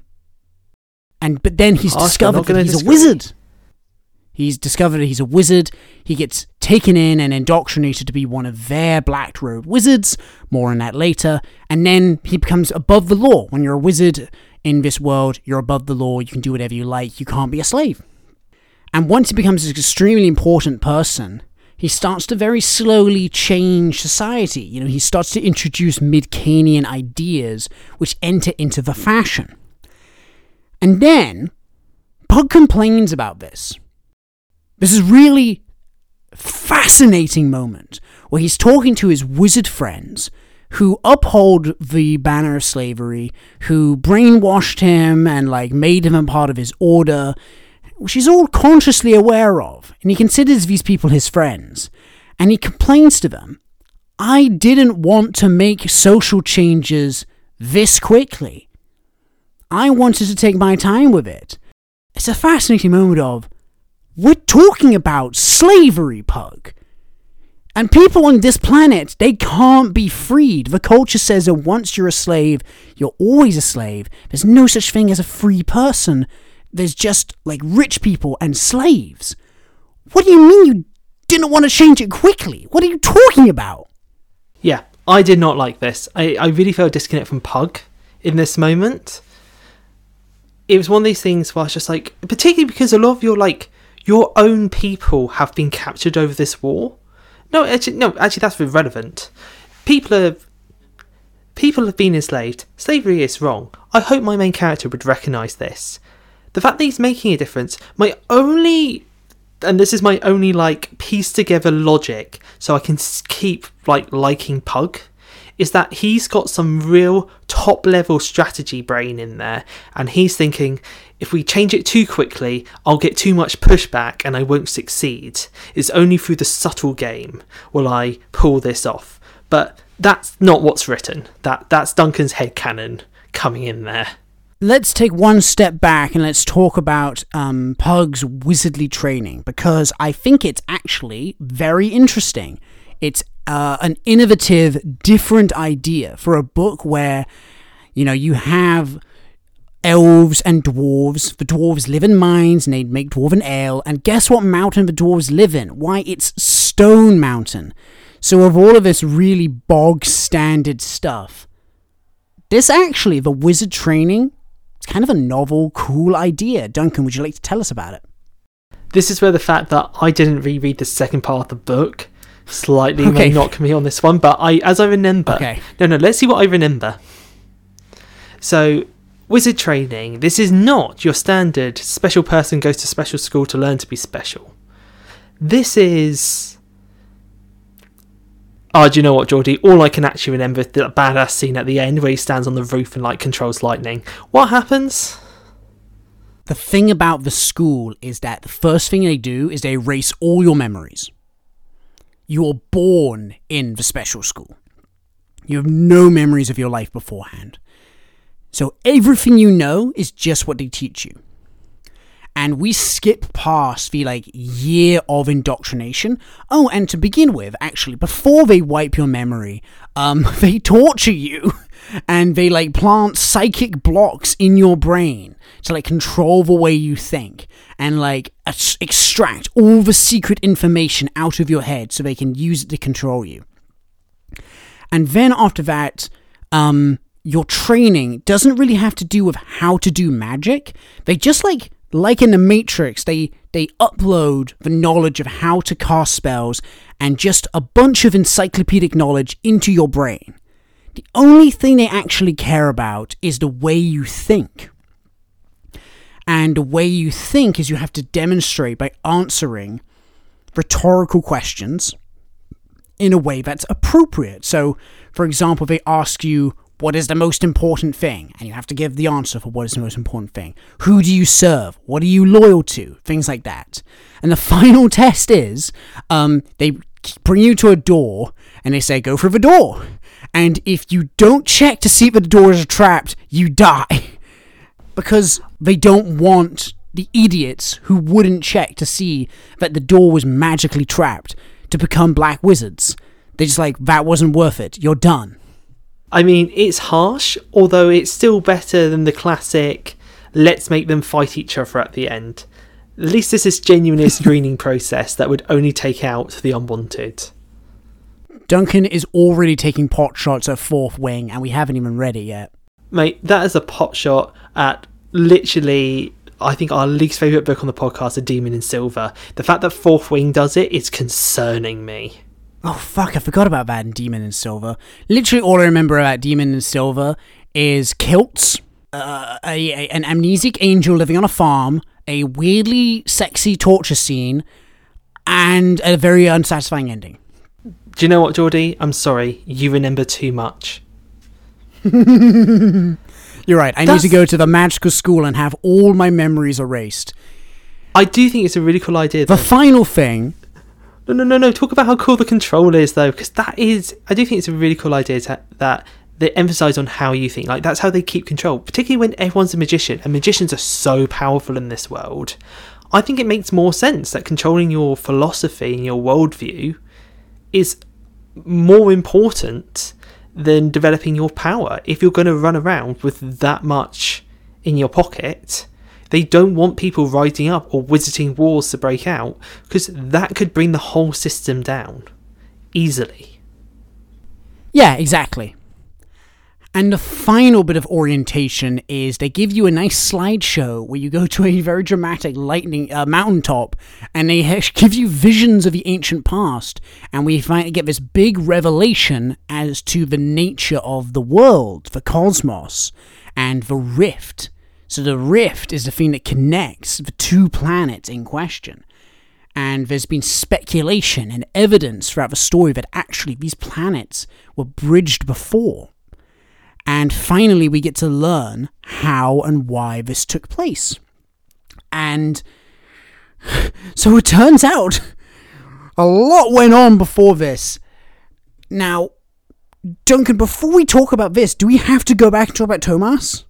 then he's discovered that he's a wizard. He's discovered that he's a wizard. He gets taken in and indoctrinated to be one of their black-robed wizards. More on that later. And then he becomes above the law. When you're a wizard in this world, you're above the law. You can do whatever you like. You can't be a slave. And once he becomes an extremely important person, he starts to very slowly change society. He starts to introduce Midcanian ideas which enter into the fashion. And then, Pug complains about this. This is really fascinating moment where he's talking to his wizard friends who uphold the banner of slavery, who brainwashed him and made him a part of his order, which he's all consciously aware of, and he considers these people his friends, and he complains to them, I didn't want to make social changes this quickly. I wanted to take my time with it. It's a fascinating moment of, we're talking about slavery, Pug. And people on this planet, they can't be freed. The culture says that once you're a slave, you're always a slave. There's no such thing as a free person. There's just, rich people and slaves. What do you mean you didn't want to change it quickly? What are you talking about? Yeah, I did not like this. I really felt disconnect from Pug in this moment. It was one of these things where I was just particularly because a lot of your own people have been captured over this war. No, actually, that's irrelevant. People have been enslaved. Slavery is wrong. I hope my main character would recognise this. The fact that he's making a difference, and this is my only piece together logic, so I can keep liking Pug, is that he's got some real top level strategy brain in there, and he's thinking, if we change it too quickly, I'll get too much pushback and I won't succeed. It's only through the subtle game will I pull this off. But that's not what's written. That's Duncan's headcanon coming in there. Let's take one step back and let's talk about Pug's wizardly training, because I think it's actually very interesting. It's an innovative, different idea for a book where, you have elves and dwarves. The dwarves live in mines and they make dwarven ale. And guess what mountain the dwarves live in? Why, it's Stone Mountain. So of all of this really bog standard stuff, this actually, the wizard training, it's kind of a novel, cool idea. Duncan, would you like to tell us about it? This is where the fact that I didn't reread the second part of the book slightly may knock me on this one, but as I remember... Okay. No, let's see what I remember. So, wizard training. This is not your standard special person goes to special school to learn to be special. This is... Oh, do you know what, Geordie? All I can actually remember is that badass scene at the end where he stands on the roof and controls lightning. What happens? The thing about the school is that the first thing they do is they erase all your memories. You're born in the special school. You have no memories of your life beforehand. So everything you know is just what they teach you. And we skip past the year of indoctrination. Oh, and to begin with, actually, before they wipe your memory, they torture you and they plant psychic blocks in your brain to control the way you think and extract all the secret information out of your head so they can use it to control you. And then after that, your training doesn't really have to do with how to do magic. They just like in the Matrix, they upload the knowledge of how to cast spells and just a bunch of encyclopedic knowledge into your brain. The only thing they actually care about is the way you think. And the way you think is you have to demonstrate by answering rhetorical questions in a way that's appropriate. So, for example, they ask you, what is the most important thing? And you have to give the answer for what is the most important thing. Who do you serve? What are you loyal to? Things like that. And the final test is, they bring you to a door, and they say, go through the door. And if you don't check to see if the door is trapped, you die. Because they don't want the idiots who wouldn't check to see that the door was magically trapped to become black wizards. They're just like, that wasn't worth it. You're done. I mean, it's harsh, although it's still better than the classic, let's make them fight each other at the end. At least this is genuinely a screening process that would only take out the unwanted. Duncan is already taking pot shots at Fourth Wing, and we haven't even read it yet. Mate, that is a pot shot at literally, I think, our least favourite book on the podcast, A Demon in Silver. The fact that Fourth Wing does it is concerning me. Oh, fuck, I forgot about that in Demon in Silver. Literally all I remember about Demon in Silver is kilts, an amnesic angel living on a farm, a weirdly sexy torture scene, and a very unsatisfying ending. Do you know what, Geordie? I'm sorry, you remember too much. You're right, I need to go to the magical school and have all my memories erased. I do think it's a really cool idea, though. The final thing... No. Talk about how cool the control is, though, because I do think it's a really cool idea that they emphasise on how you think. Like, that's how they keep control, particularly when everyone's a magician, and magicians are so powerful in this world. I think it makes more sense that controlling your philosophy and your worldview is more important than developing your power. If you're going to run around with that much in your pocket, they don't want people rising up or wizarding wars to break out, because that could bring the whole system down easily. Yeah, exactly. And the final bit of orientation is they give you a nice slideshow where you go to a very dramatic mountaintop, and they give you visions of the ancient past, and we finally get this big revelation as to the nature of the world, the cosmos, and the rift. So the rift is the thing that connects the two planets in question. And there's been speculation and evidence throughout the story that actually these planets were bridged before. And finally we get to learn how and why this took place. And so it turns out a lot went on before this. Now, Duncan, before we talk about this, do we have to go back and talk about Tomas?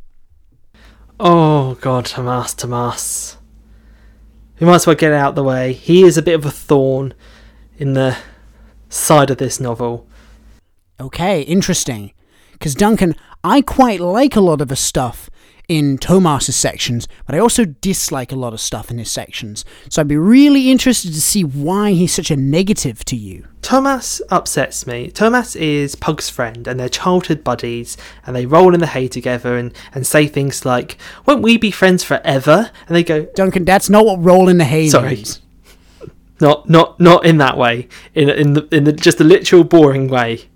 Oh God, Tomas. We might as well get it out of the way. He is a bit of a thorn in the side of this novel. Okay, interesting. Because Duncan, I quite like a lot of the stuff in Tomas's sections, but I also dislike a lot of stuff in his sections. So I'd be really interested to see why he's such a negative to you. Tomas upsets me. Tomas is Pug's friend, and they're childhood buddies, and they roll in the hay together and say things like, won't we be friends forever? And they go, Duncan, that's not what roll in the hay means. Not in that way. In the just the literal boring way.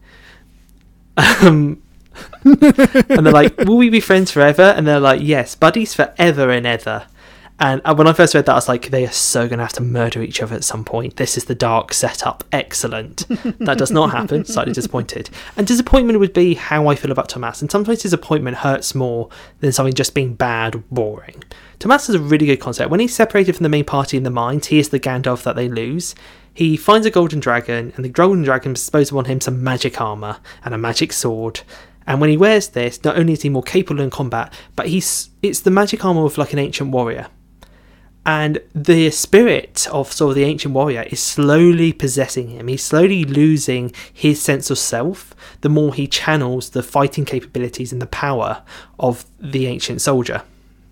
And they're like, will we be friends forever? And they're like, yes, buddies forever and ever. And when I first read that, I was like, they are so going to have to murder each other at some point. This is the dark setup. Excellent. That does not happen. Slightly disappointed. And disappointment would be how I feel about Tomas. And sometimes disappointment hurts more than something just being bad or boring. Tomas is a really good concept. When he's separated from the main party in the mines, he is the Gandalf that they lose. He finds a golden dragon, and the golden dragon bestows upon him some magic armour and a magic sword. And when he wears this, not only is he more capable in combat, but it's the magic armour of like an ancient warrior. And the spirit of sort of the ancient warrior is slowly possessing him. He's slowly losing his sense of self the more he channels the fighting capabilities and the power of the ancient soldier.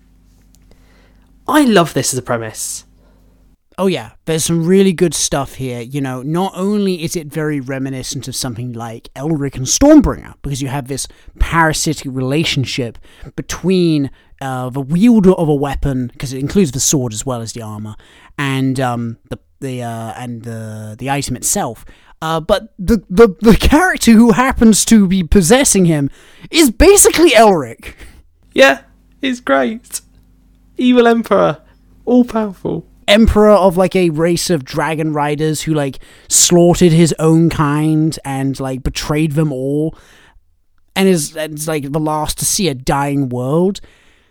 I love this as a premise. Oh yeah, there's some really good stuff here. You know, not only is it very reminiscent of something like Elric and Stormbringer, because you have this parasitic relationship between the wielder of a weapon, because it includes the sword as well as the armor, and the item itself. But the character who happens to be possessing him is basically Elric. Yeah, he's great. Evil Emperor. All powerful. Emperor of like a race of dragon riders who like slaughtered his own kind and like betrayed them all, and is like the last to see a dying world.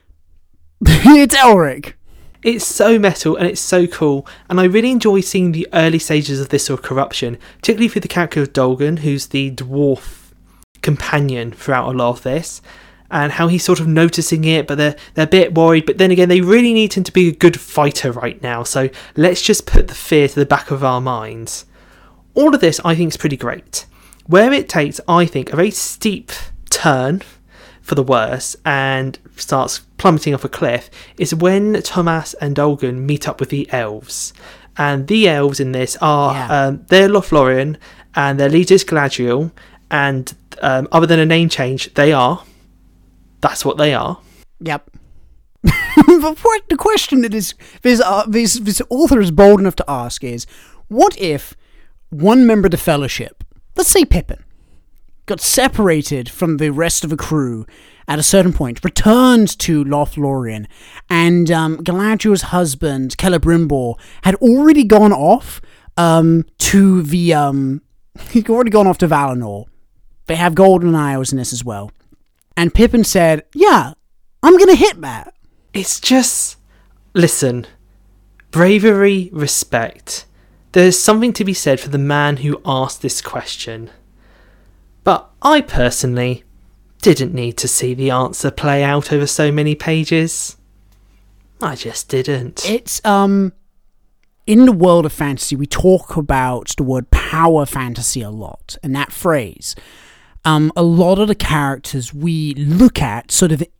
It's Elric. It's so metal and it's so cool, and I really enjoy seeing the early stages of this sort of corruption, particularly through the character of Dolgan, who's the dwarf companion throughout a lot of this, and how he's sort of noticing it, but they're a bit worried, but then again, they really need him to be a good fighter right now, so let's just put the fear to the back of our minds. All of this, I think, is pretty great. Where it takes, I think, a very steep turn for the worse and starts plummeting off a cliff is when Thomas and Dolgan meet up with the elves. And the elves in this are, they're Lothlorien, and their leader is Galadriel, and other than a name change, that's what they are. Yep. But what the question that is this author is bold enough to ask is, what if one member of the Fellowship, let's say Pippin, got separated from the rest of the crew at a certain point, returned to Lothlorien, and Galadriel's husband, Celebrimbor, had already gone off to the he'd already gone off to Valinor. They have Golden Isles in this as well. And Pippin said, yeah, I'm going to hit that. It's just, listen, bravery, respect. There's something to be said for the man who asked this question. But I personally didn't need to see the answer play out over so many pages. I just didn't. It's, in the world of fantasy, we talk about the word power fantasy a lot, and that phrase. A lot of the characters we look at sort of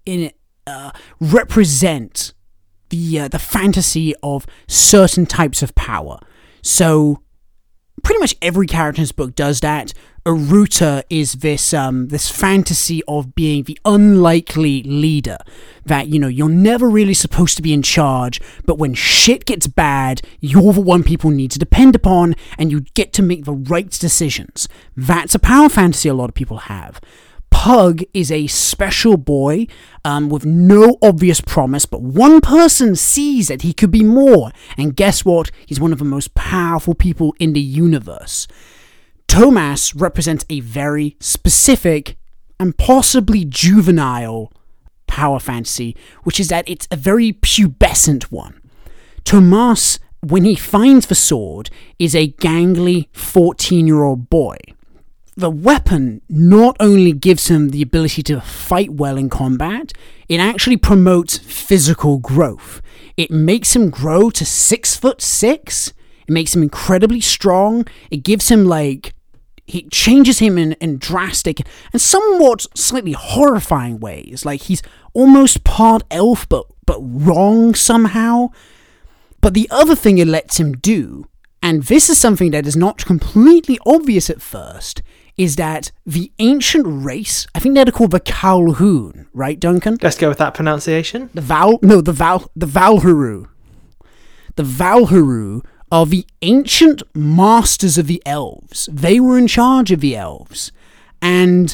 represent the fantasy of certain types of power. So pretty much every character in this book does that. Aruta is this fantasy of being the unlikely leader, that, you know, you're never really supposed to be in charge, but when shit gets bad, you're the one people need to depend upon, and you get to make the right decisions. That's a power fantasy a lot of people have. Pug is a special boy with no obvious promise, but one person sees that he could be more, and guess what? He's one of the most powerful people in the universe. Thomas represents a very specific and possibly juvenile power fantasy, which is that it's a very pubescent one. Thomas, when he finds the sword, is a gangly 14-year-old boy. The weapon not only gives him the ability to fight well in combat, it actually promotes physical growth. It makes him grow to 6'6". It makes him incredibly strong. It gives him it changes him in drastic and somewhat slightly horrifying ways. Like, he's almost part elf, but wrong somehow. But the other thing it lets him do, and this is something that is not completely obvious at first, is that the ancient race, I think they're called the Calhoun, right, Duncan? Let's go with that pronunciation. The Valharu. The Valharu are the ancient masters of the elves. They were in charge of the elves. And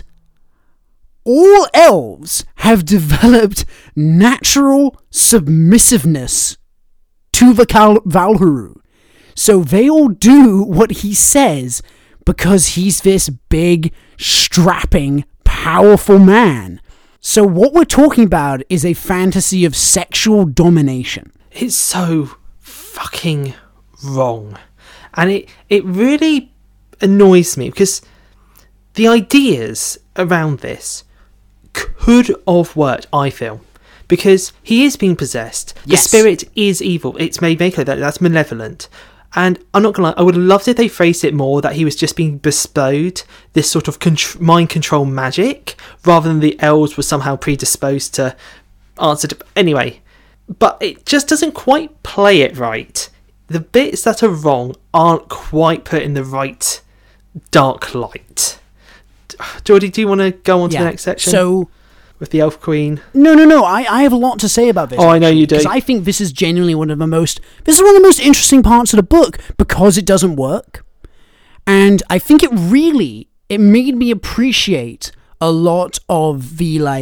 all elves have developed natural submissiveness to the Valharu. So they all do what he says because he's this big, strapping, powerful man. So what we're talking about is a fantasy of sexual domination. It's so fucking wrong. And it really annoys me because the ideas around this could have worked, I feel. Because he is being possessed. Yes. The spirit is evil. It's made clear that that's malevolent. And I'm not gonna lie, I would have loved if they phrased it more that he was just being bestowed this sort of mind control magic, rather than the elves were somehow predisposed to answer to... Anyway, but it just doesn't quite play it right. The bits that are wrong aren't quite put in the right dark light. Geordie, do you want to go on to the next section? So, with the Elf Queen? No. I have a lot to say about this. Oh, I know you do. Because I think this is genuinely one of the most interesting parts of the book, because it doesn't work. And I think it made me appreciate a lot of the,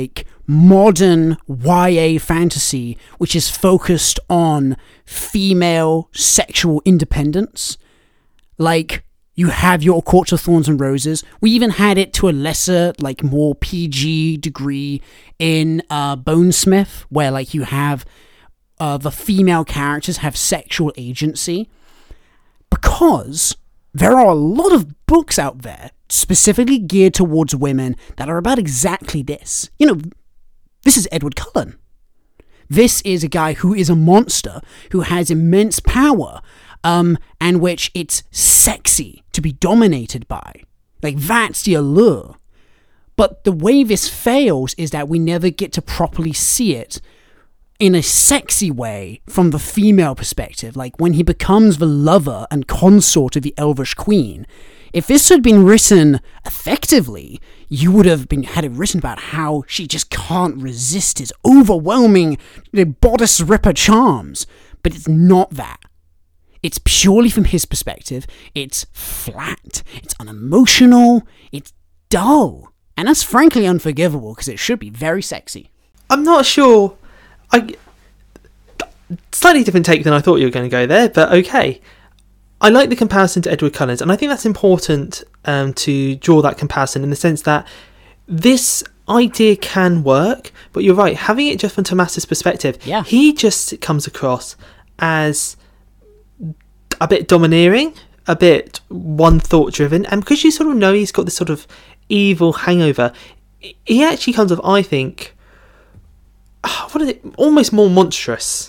modern YA fantasy which is focused on female sexual independence. Like, you have your Court of Thorns and Roses. We even had it to a lesser, like, more PG degree in Bonesmith, where, like, you have the female characters have sexual agency. Because there are a lot of books out there specifically geared towards women that are about exactly this. You know, this is Edward Cullen. This is a guy who is a monster, who has immense power, and which it's sexy to be dominated by. Like, that's the allure. But the way this fails is that we never get to properly see it in a sexy way from the female perspective. Like, when he becomes the lover and consort of the Elvish Queen, if this had been written effectively, you would have had it written about how she just can't resist his overwhelming bodice ripper charms. But it's not that. It's purely from his perspective. It's flat. It's unemotional. It's dull. And that's frankly unforgivable because it should be very sexy. I'm not sure. Slightly different take than I thought you were going to go there, but okay. I like the comparison to Edward Cullen, and I think that's important to draw that comparison in the sense that this idea can work, but you're right, having it just from Tomas's perspective, he just comes across as a bit domineering, a bit one-thought driven, and because you sort of know he's got this sort of evil hangover, he actually comes off, I think, almost more monstrous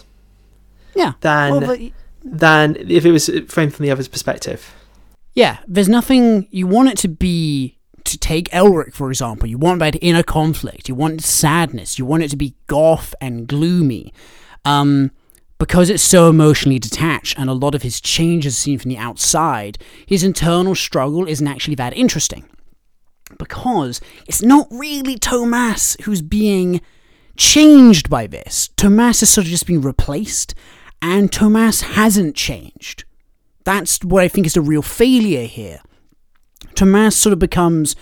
than if it was framed from the other's perspective. Yeah, there's nothing you want it to be. To take Elric, for example, you want that inner conflict, you want sadness, you want it to be goth and gloomy. Because it's so emotionally detached and a lot of his changes seen from the outside, his internal struggle isn't actually that interesting. Because it's not really Tomas who's being changed by this. Tomas is sort of just being replaced, and Tomas hasn't changed. That's what I think is the real failure here. Tomas sort of becomes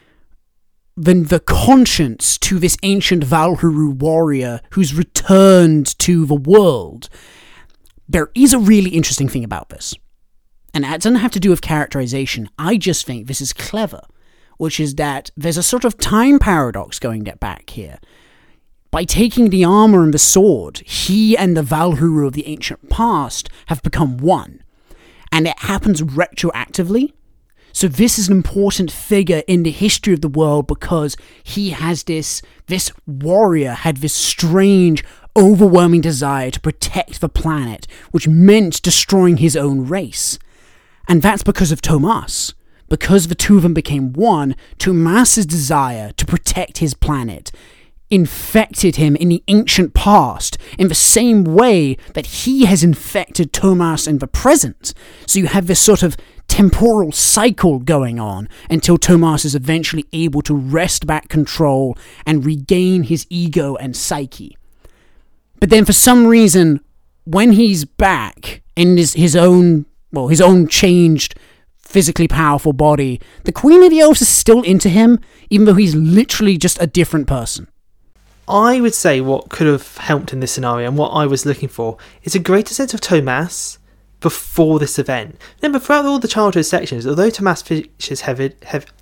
the conscience to this ancient Valhalla warrior who's returned to the world. There is a really interesting thing about this. And it doesn't have to do with characterization. I just think this is clever. Which is that there's a sort of time paradox going back here. By taking the armor and the sword, he and the Valhalla of the ancient past have become one. And it happens retroactively. So this is an important figure in the history of the world because he has this warrior had this strange, overwhelming desire to protect the planet, which meant destroying his own race. And that's because of Tomas. Because the two of them became one, Tomas's desire to protect his planet infected him in the ancient past in the same way that he has infected Tomas in the present. So you have this sort of temporal cycle going on until Tomas is eventually able to wrest back control and regain his ego and psyche. But then for some reason, when he's back in his own changed, physically powerful body, the Queen of the Elves is still into him, even though he's literally just a different person. I would say what could have helped in this scenario and what I was looking for is a greater sense of Tomas before this event. Remember, throughout all the childhood sections, although Tomas features heavily,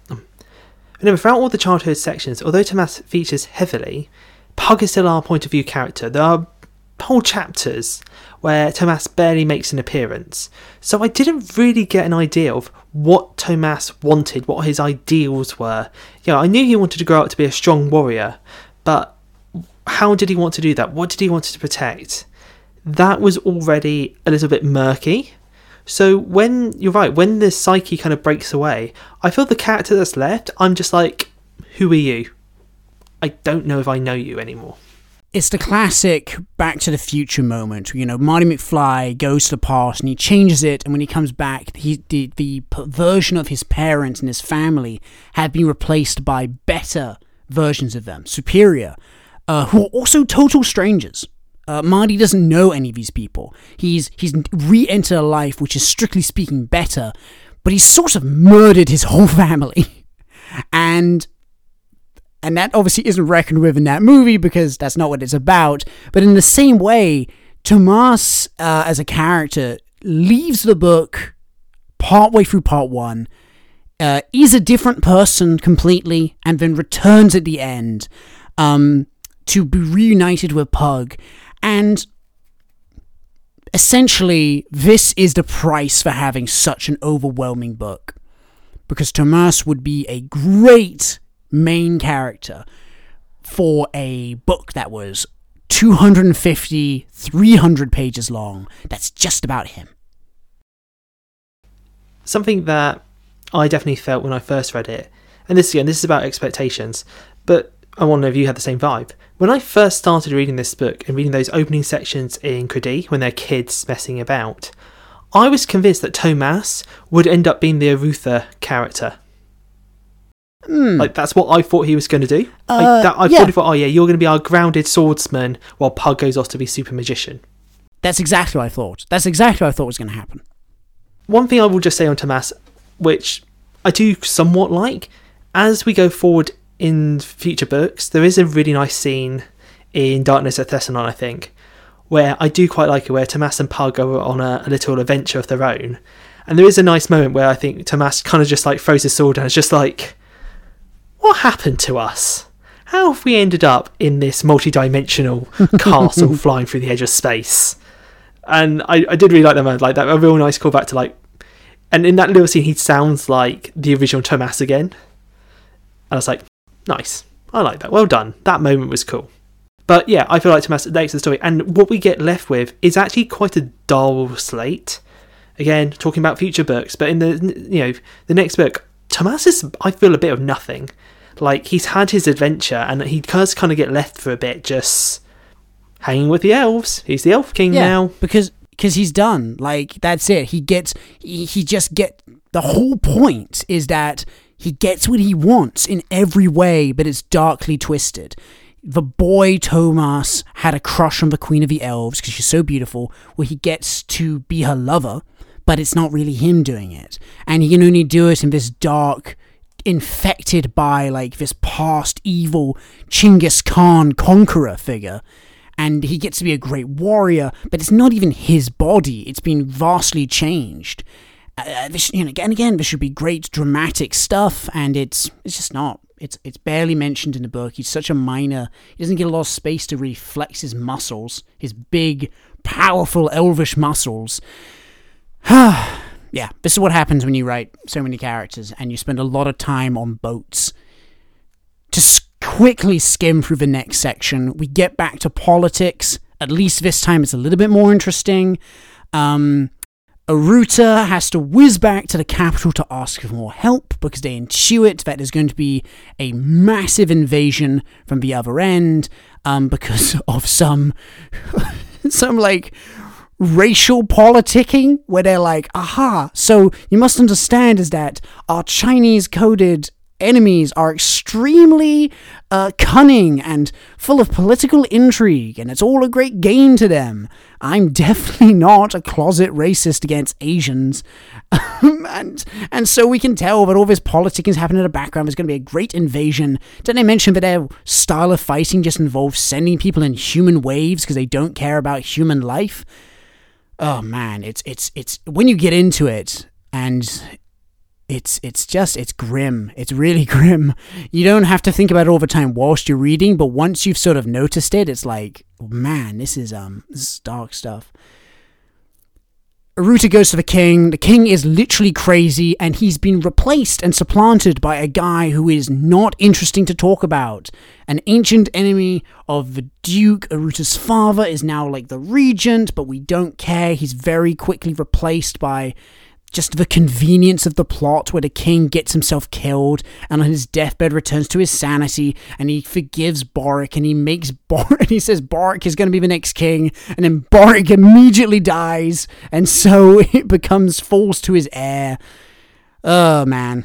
Pug is still our point of view character. There are whole chapters where Tomas barely makes an appearance. So I didn't really get an idea of what Tomas wanted, what his ideals were. I knew he wanted to grow up to be a strong warrior, but how did he want to do that? What did he want to protect? That was already a little bit murky. So when the psyche kind of breaks away, I feel the character that's left, I'm just like, who are you? I don't know if I know you anymore. It's the classic Back to the Future moment. Marty McFly goes to the past and he changes it, and when he comes back, the version of his parents and his family have been replaced by better versions of them, superior, who are also total strangers. Marty doesn't know any of these people. He's re-entered a life which is strictly speaking better, but he's sort of murdered his whole family. And And that obviously isn't reckoned with in that movie because that's not what it's about. But in the same way, Tomas, as a character, leaves the book partway through part 1, is a different person completely, and then returns at the end to be reunited with Pug. And essentially, this is the price for having such an overwhelming book. Because Tomas would be a great main character for a book that was 250, 300 pages long. That's just about him. Something that I definitely felt when I first read it, and this is about expectations, but I want to know if you had the same vibe. When I first started reading this book and reading those opening sections in Credy when they're kids messing about, I was convinced that Tomas would end up being the Arutha character. Like, that's what I thought he was going to do. I thought, you're going to be our grounded swordsman while Pug goes off to be super magician. That's exactly what I thought. That's exactly what I thought was going to happen. One thing I will just say on Tomas, which I do somewhat like, as we go forward in future books, there is a really nice scene in Darkness at Thessanon, I think, where I do quite like it, where Tomas and Pug are on a little adventure of their own. And there is a nice moment where I think Tomas kind of just like throws his sword down. It's just like, what happened to us? How have we ended up in this multi-dimensional castle flying through the edge of space? And I did really like that moment, like that, a real nice callback to like, and in that little scene he sounds like the original Tomas again. And I was like, nice, I like that, well done, that moment was cool. But yeah, I feel like Tomas takes the story, and what we get left with is actually quite a dull slate. Again, talking about future books, but in the next book, Tomas is, I feel, a bit of nothing. Like, he's had his adventure, and he does kind of get left for a bit, just hanging with the elves. He's the Elf King now. because he's done. Like, that's it. The whole point is that he gets what he wants in every way, but it's darkly twisted. The boy Tomas had a crush on the Queen of the Elves because she's so beautiful, where he gets to be her lover, but it's not really him doing it. And he can only do it in this dark, infected by like this past evil Chinggis Khan conqueror figure. And he gets to be a great warrior, but it's not even his body. It's been vastly changed. Again, this should be great dramatic stuff, and it's just not. It's barely mentioned in the book. He's such a minor. He doesn't get a lot of space to really flex his muscles, his big, powerful, elvish muscles. Yeah, this is what happens when you write so many characters and you spend a lot of time on boats. To quickly skim through the next section, we get back to politics. At least this time it's a little bit more interesting. Arutha has to whiz back to the capital to ask for more help because they intuit that there's going to be a massive invasion from the other end because of some like racial politicking where they're like, aha, so you must understand is that our Chinese coded enemies are extremely cunning and full of political intrigue, and it's all a great gain to them. I'm definitely not a closet racist against Asians. and so we can tell that all this politicking is happening in the background. There's going to be a great invasion. Didn't I mention that their style of fighting just involves sending people in human waves because they don't care about human life? Oh man, it's when you get into it, and it's grim. It's really grim. You don't have to think about it all the time whilst you're reading, but once you've sort of noticed it, it's like, man, this is dark stuff. Arutha goes to the king. The king is literally crazy, and he's been replaced and supplanted by a guy who is not interesting to talk about. An ancient enemy of the Duke, Arutha's father, is now like the regent, but we don't care. He's very quickly replaced by just the convenience of the plot where the king gets himself killed and on his deathbed returns to his sanity, and he forgives Boric, and he makes and he says Boric is going to be the next king, and then Boric immediately dies, and so it falls to his heir. Oh man.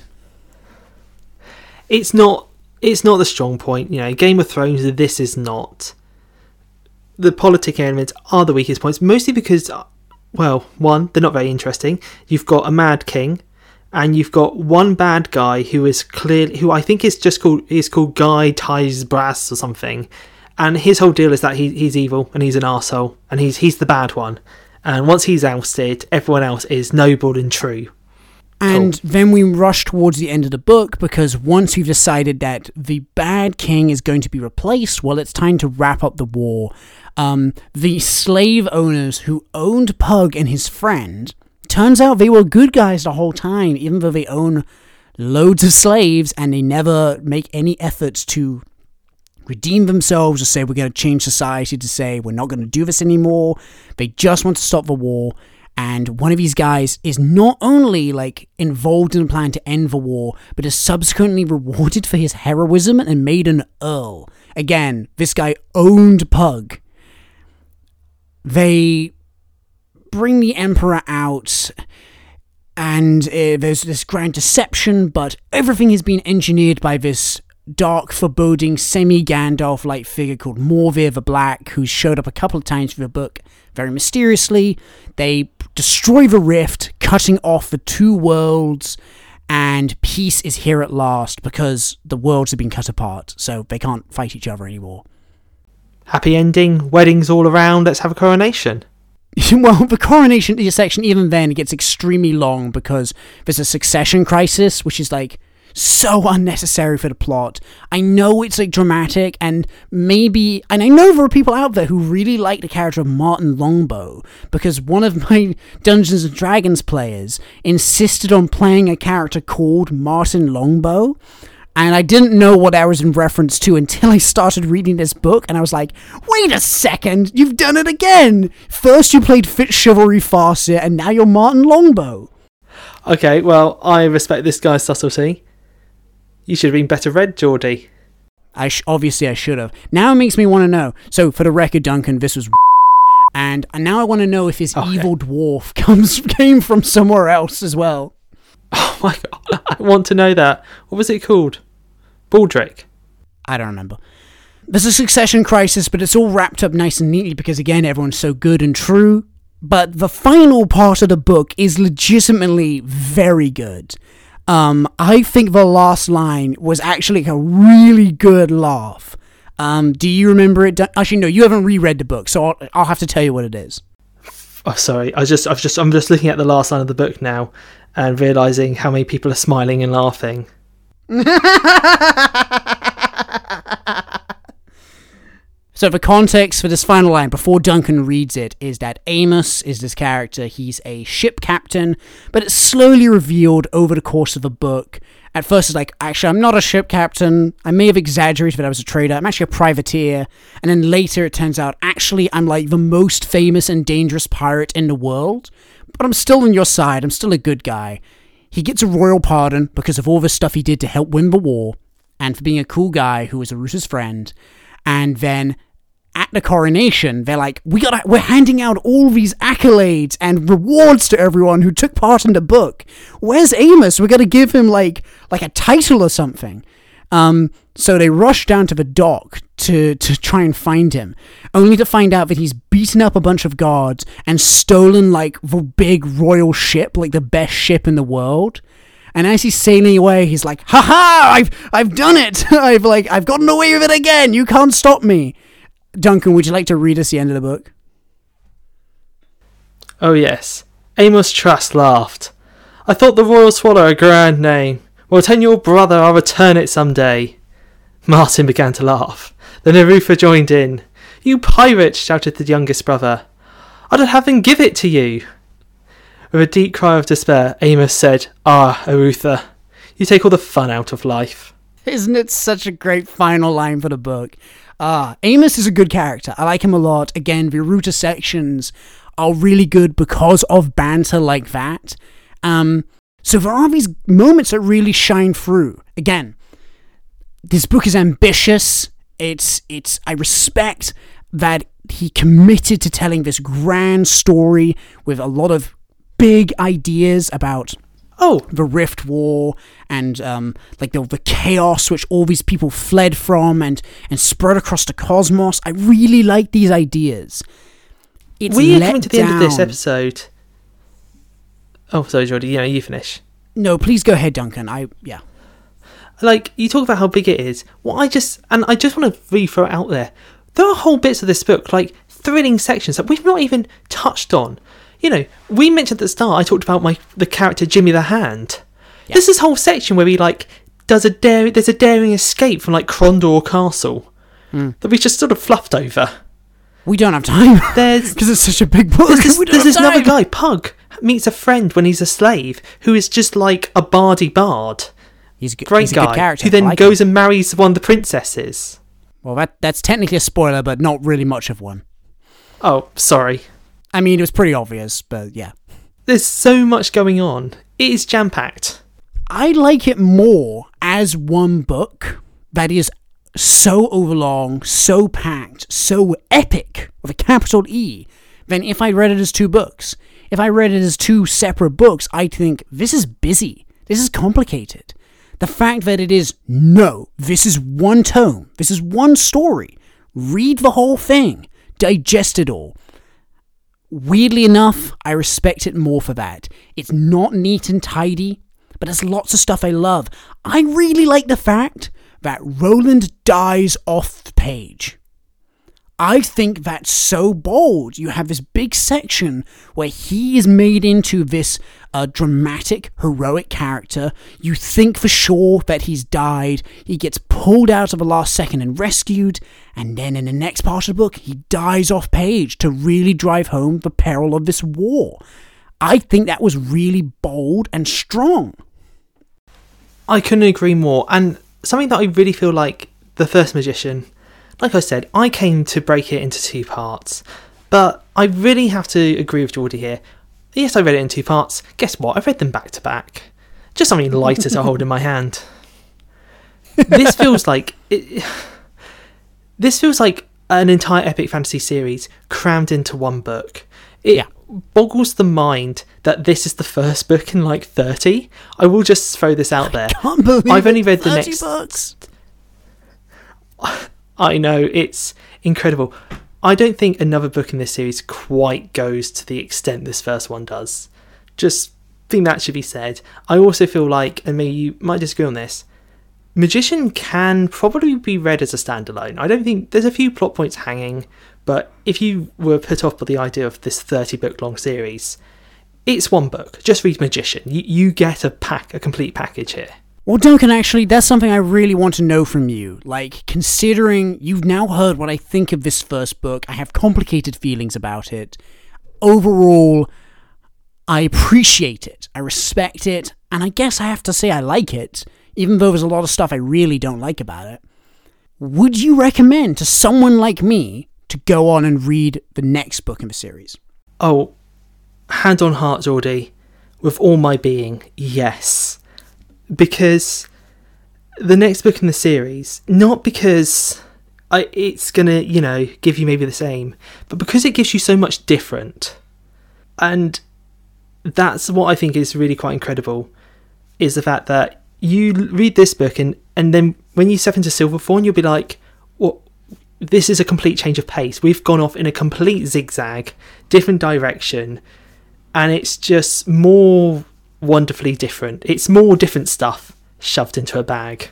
It's not the strong point, Game of Thrones, this is not. The politic elements are the weakest points, mostly because, well, one, they're not very interesting. You've got a mad king, and you've got one bad guy who I think is called Guy Ties Brass or something, and his whole deal is that he's evil and he's an arsehole and he's the bad one, and once he's ousted, everyone else is noble and true. And then we rush towards the end of the book, because once we've decided that the bad king is going to be replaced, well, it's time to wrap up the war. The slave owners who owned Pug and his friend, turns out they were good guys the whole time, even though they own loads of slaves and they never make any efforts to redeem themselves or say we're going to change society, to say we're not going to do this anymore. They just want to stop the war. And one of these guys is not only involved in a plan to end the war, but is subsequently rewarded for his heroism and made an earl. Again, this guy owned Pug. They bring the Emperor out, and there's this grand deception, but everything has been engineered by this dark, foreboding, semi-Gandalf-like figure called Morvir the Black, who's showed up a couple of times through the book very mysteriously. They destroy the rift, cutting off the two worlds, and peace is here at last, because the worlds have been cut apart, so they can't fight each other anymore. Happy ending, weddings all around, let's have a coronation. Well, the coronation section, even then, gets extremely long because there's a succession crisis, which is so unnecessary for the plot. I know it's dramatic, and I know there are people out there who really like the character of Martin Longbow, because one of my Dungeons and Dragons players insisted on playing a character called Martin Longbow, and I didn't know what I was in reference to until I started reading this book, and I was like, wait a second, you've done it again! First you played Fitzchivalry Farseer, and now you're Martin Longbow. Okay, well, I respect this guy's subtlety. You should have been better read, Geordie. Obviously I should have. Now it makes me want to know. So, for the record, Duncan, this was and now I want to know if his evil dwarf came from somewhere else as well. Oh my god, I want to know that. What was it called? Baldric? I don't remember. There's a succession crisis, but it's all wrapped up nice and neatly because, again, everyone's so good and true. But the final part of the book is legitimately very good. I think the last line was actually a really good laugh. Do you remember it? Actually, no, you haven't reread the book, so I'll have to tell you what it is. Oh, sorry. I'm just looking at the last line of the book now and realising how many people are smiling and laughing. So the context for this final line, before Duncan reads it, is that Amos is this character. He's a ship captain, but it's slowly revealed over the course of the book. At first it's actually, I'm not a ship captain. I may have exaggerated that I was a trader. I'm actually a privateer. And then later it turns out, actually, I'm the most famous and dangerous pirate in the world. But I'm still on your side. I'm still a good guy. He gets a royal pardon because of all the stuff he did to help win the war, and for being a cool guy who was Arusa's friend. And then at the coronation, they're we're handing out all these accolades and rewards to everyone who took part in the book. Where's Amos? We got to give him like a title or something. So they rush down to the dock to try and find him, only to find out that he's beaten up a bunch of guards and stolen the big royal ship, the best ship in the world. And as he's sailing away, he's like, "Ha ha! I've done it! I've gotten away with it again! You can't stop me!" Duncan, would you like to read us the end of the book? Oh yes. Amos Trask laughed. I thought the Royal Swallow a grand name. Well, tell your brother I'll return it some day. Martin began to laugh. Then Arufa joined in. You pirate! Shouted the youngest brother. I'd have him give it to you. With a deep cry of despair, Amos said, Arutha, you take all the fun out of life. Isn't it such a great final line for the book? Amos is a good character. I like him a lot. Again, the Aruta sections are really good because of banter like that. So there are these moments that really shine through. Again, this book is ambitious. I respect that he committed to telling this grand story with a lot of big ideas about the Rift War and the chaos which all these people fled from and spread across the cosmos. I really like these ideas. We are coming to the end of this episode. Oh, sorry, Jordy. You finish. No, please go ahead, Duncan. Yeah. Like, you talk about how big it is. I just want to really throw it out there. There are whole bits of this book, like thrilling sections that we've not even touched on. You know, we mentioned at the start, I talked about the character Jimmy the Hand. Yeah. There's this whole section where he, like, there's a daring escape from, like, Crondor Castle that we just sort of fluffed over. We don't have time. Because it's such a big book. There's this another guy, Pug, meets a friend when he's a slave, who is just like a bardy bard. He's a good character. Who then goes and marries one of the princesses. Well, that's technically a spoiler, but not really much of one. Oh, sorry. I mean, it was pretty obvious, but yeah. There's so much going on. It is jam-packed. I like it more as one book that is so overlong, so packed, so epic, with a capital E, than if I read it as two books. If I read it as two separate books, I'd think, this is busy, this is complicated. The fact that it is, no, this is one tome, this is one story. Read the whole thing, digest it all. Weirdly enough, I respect it more for that. It's not neat and tidy, but there's lots of stuff I love. I really like the fact that Roland dies off the page. I think that's so bold. You have this big section where he is made into this dramatic, heroic character. You think for sure that he's died. He gets pulled out at the last second and rescued. And then in the next part of the book, he dies off page to really drive home the peril of this war. I think that was really bold and strong. I couldn't agree more. And something that I really feel like The First Magician, like I said, I came to break it into two parts, but I really have to agree with Geordie here. Yes, I read it in two parts. Guess what? I read them back to back. Just something lighter to hold in my hand. This feels like an entire epic fantasy series crammed into one book. It boggles the mind that this is the first book in like 30. I will just throw this out there. I can't believe I've only read the next books. I know, it's incredible. I don't think another book in this series quite goes to the extent this first one does. Just think that should be said. I also feel like, and maybe you might disagree on this, Magician can probably be read as a standalone. I don't think there's a few plot points hanging, but if you were put off by the idea of this 30 book long series, it's one book. Just read Magician. You get a complete package here. Well, Duncan, actually, that's something I really want to know from you. Like, considering you've now heard what I think of this first book, I have complicated feelings about it. Overall, I appreciate it, I respect it, and I guess I have to say I like it, even though there's a lot of stuff I really don't like about it. Would you recommend to someone like me to go on and read the next book in the series? Oh, hand on heart, Geordie, with all my being, yes. Because the next book in the series, not because it's going to, give you maybe the same, but because it gives you so much different. And that's what I think is really quite incredible, is the fact that you read this book and then when you step into Silverthorn, you'll be like, well, this is a complete change of pace. We've gone off in a complete zigzag, different direction, and it's just more wonderfully different. It's more different stuff shoved into a bag.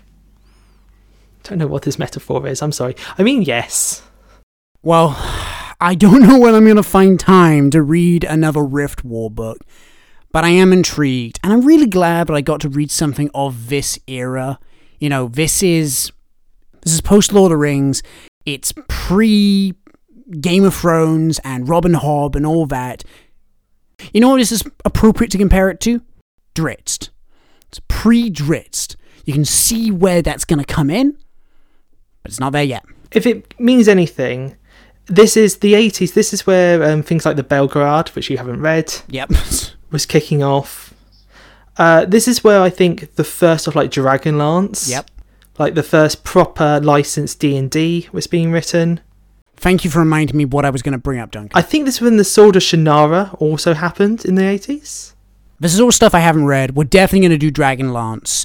Don't know what this metaphor is, I'm sorry. I mean, yes. Well, I don't know when I'm going to find time to read another Rift War book, but I am intrigued, and I'm really glad that I got to read something of this era. This is post Lord of the Rings. It's pre Game of Thrones and Robin Hobb and all that. You know what this is appropriate to compare it to? Drizzt. It's pre-Drizzt. You can see where that's going to come in, but it's not there yet. If it means anything, this is the 80s. This is where things like the Belgrade, which you haven't read, was kicking off. This is where I think the first of Dragonlance, like the first proper licensed D&D was being written. Thank you for reminding me what I was going to bring up, Duncan. I think this is when the Sword of Shannara also happened in the 80s. This is all stuff I haven't read. We're definitely going to do Dragonlance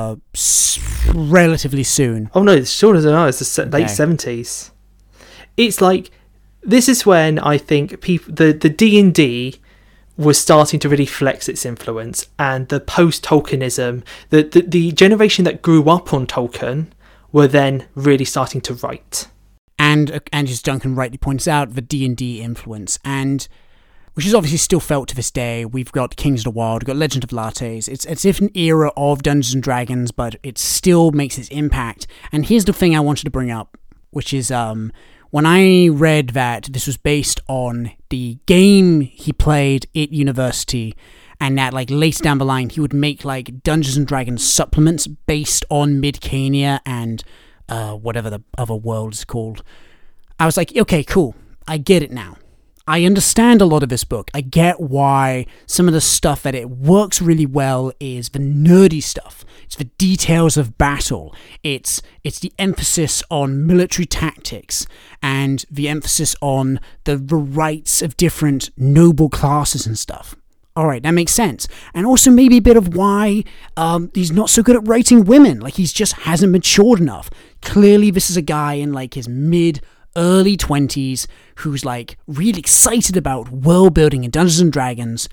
relatively soon. Oh no, it's Sword of Shannara is the late 70s. It's like, this is when I think the D&D was starting to really flex its influence, and the post-Tolkienism, the generation that grew up on Tolkien were then really starting to write. And as Duncan rightly points out, the D&D influence, and which is obviously still felt to this day. We've got Kings of the Wild, we've got Legend of Lattes. It's a different era of Dungeons and Dragons, but it still makes its impact. And here's the thing I wanted to bring up, which is when I read that this was based on the game he played at university, and that like later down the line he would make like Dungeons and Dragons supplements based on Midcania and whatever the other world is called. I was like, okay, cool, I get it now. I understand a lot of this book. I get why some of the stuff that it works really well is the nerdy stuff. It's the details of battle. It's the emphasis on military tactics and the emphasis on the rights of different noble classes and stuff. All right, that makes sense. And also maybe a bit of why he's not so good at writing women. Like, he just hasn't matured enough. Clearly, this is a guy in like his early 20s who's like really excited about world building in Dungeons and Dragons.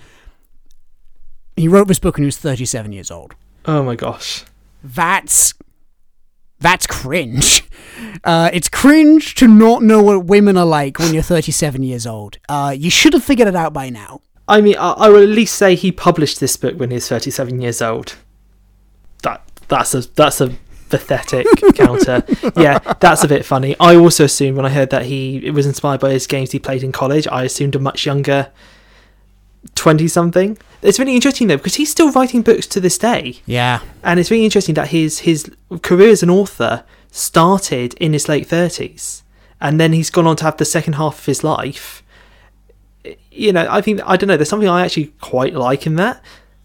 He wrote this book when he was 37 years old. Oh my gosh. That's cringe. It's cringe to not know what women are like when you're 37 years old. You should have figured it out by now. I mean, I will at least say he published this book when he was 37 years old. That's a pathetic counter. Yeah, that's a bit funny. I also assumed when I heard that it was inspired by his games he played in college, I assumed a much younger 20-something. It's really interesting though, because he's still writing books to this day. Yeah. And it's really interesting that his career as an author started in his late 30s, and then he's gone on to have the second half of his life. You know, I don't know, there's something I actually quite like in that.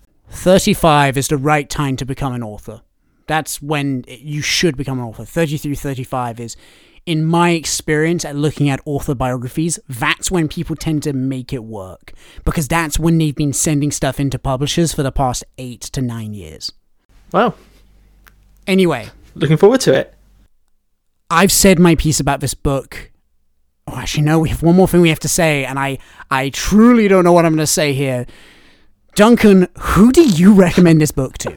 35 is the right time to become an author. That's when you should become an author. 33, 35 is, in my experience at looking at author biographies, that's when people tend to make it work. Because that's when they've been sending stuff into publishers for the past 8 to 9 years. Wow. Anyway. Looking forward to it. I've said my piece about this book. Oh, actually, no, we have one more thing we have to say, and I truly don't know what I'm going to say here. Duncan, who do you recommend this book to?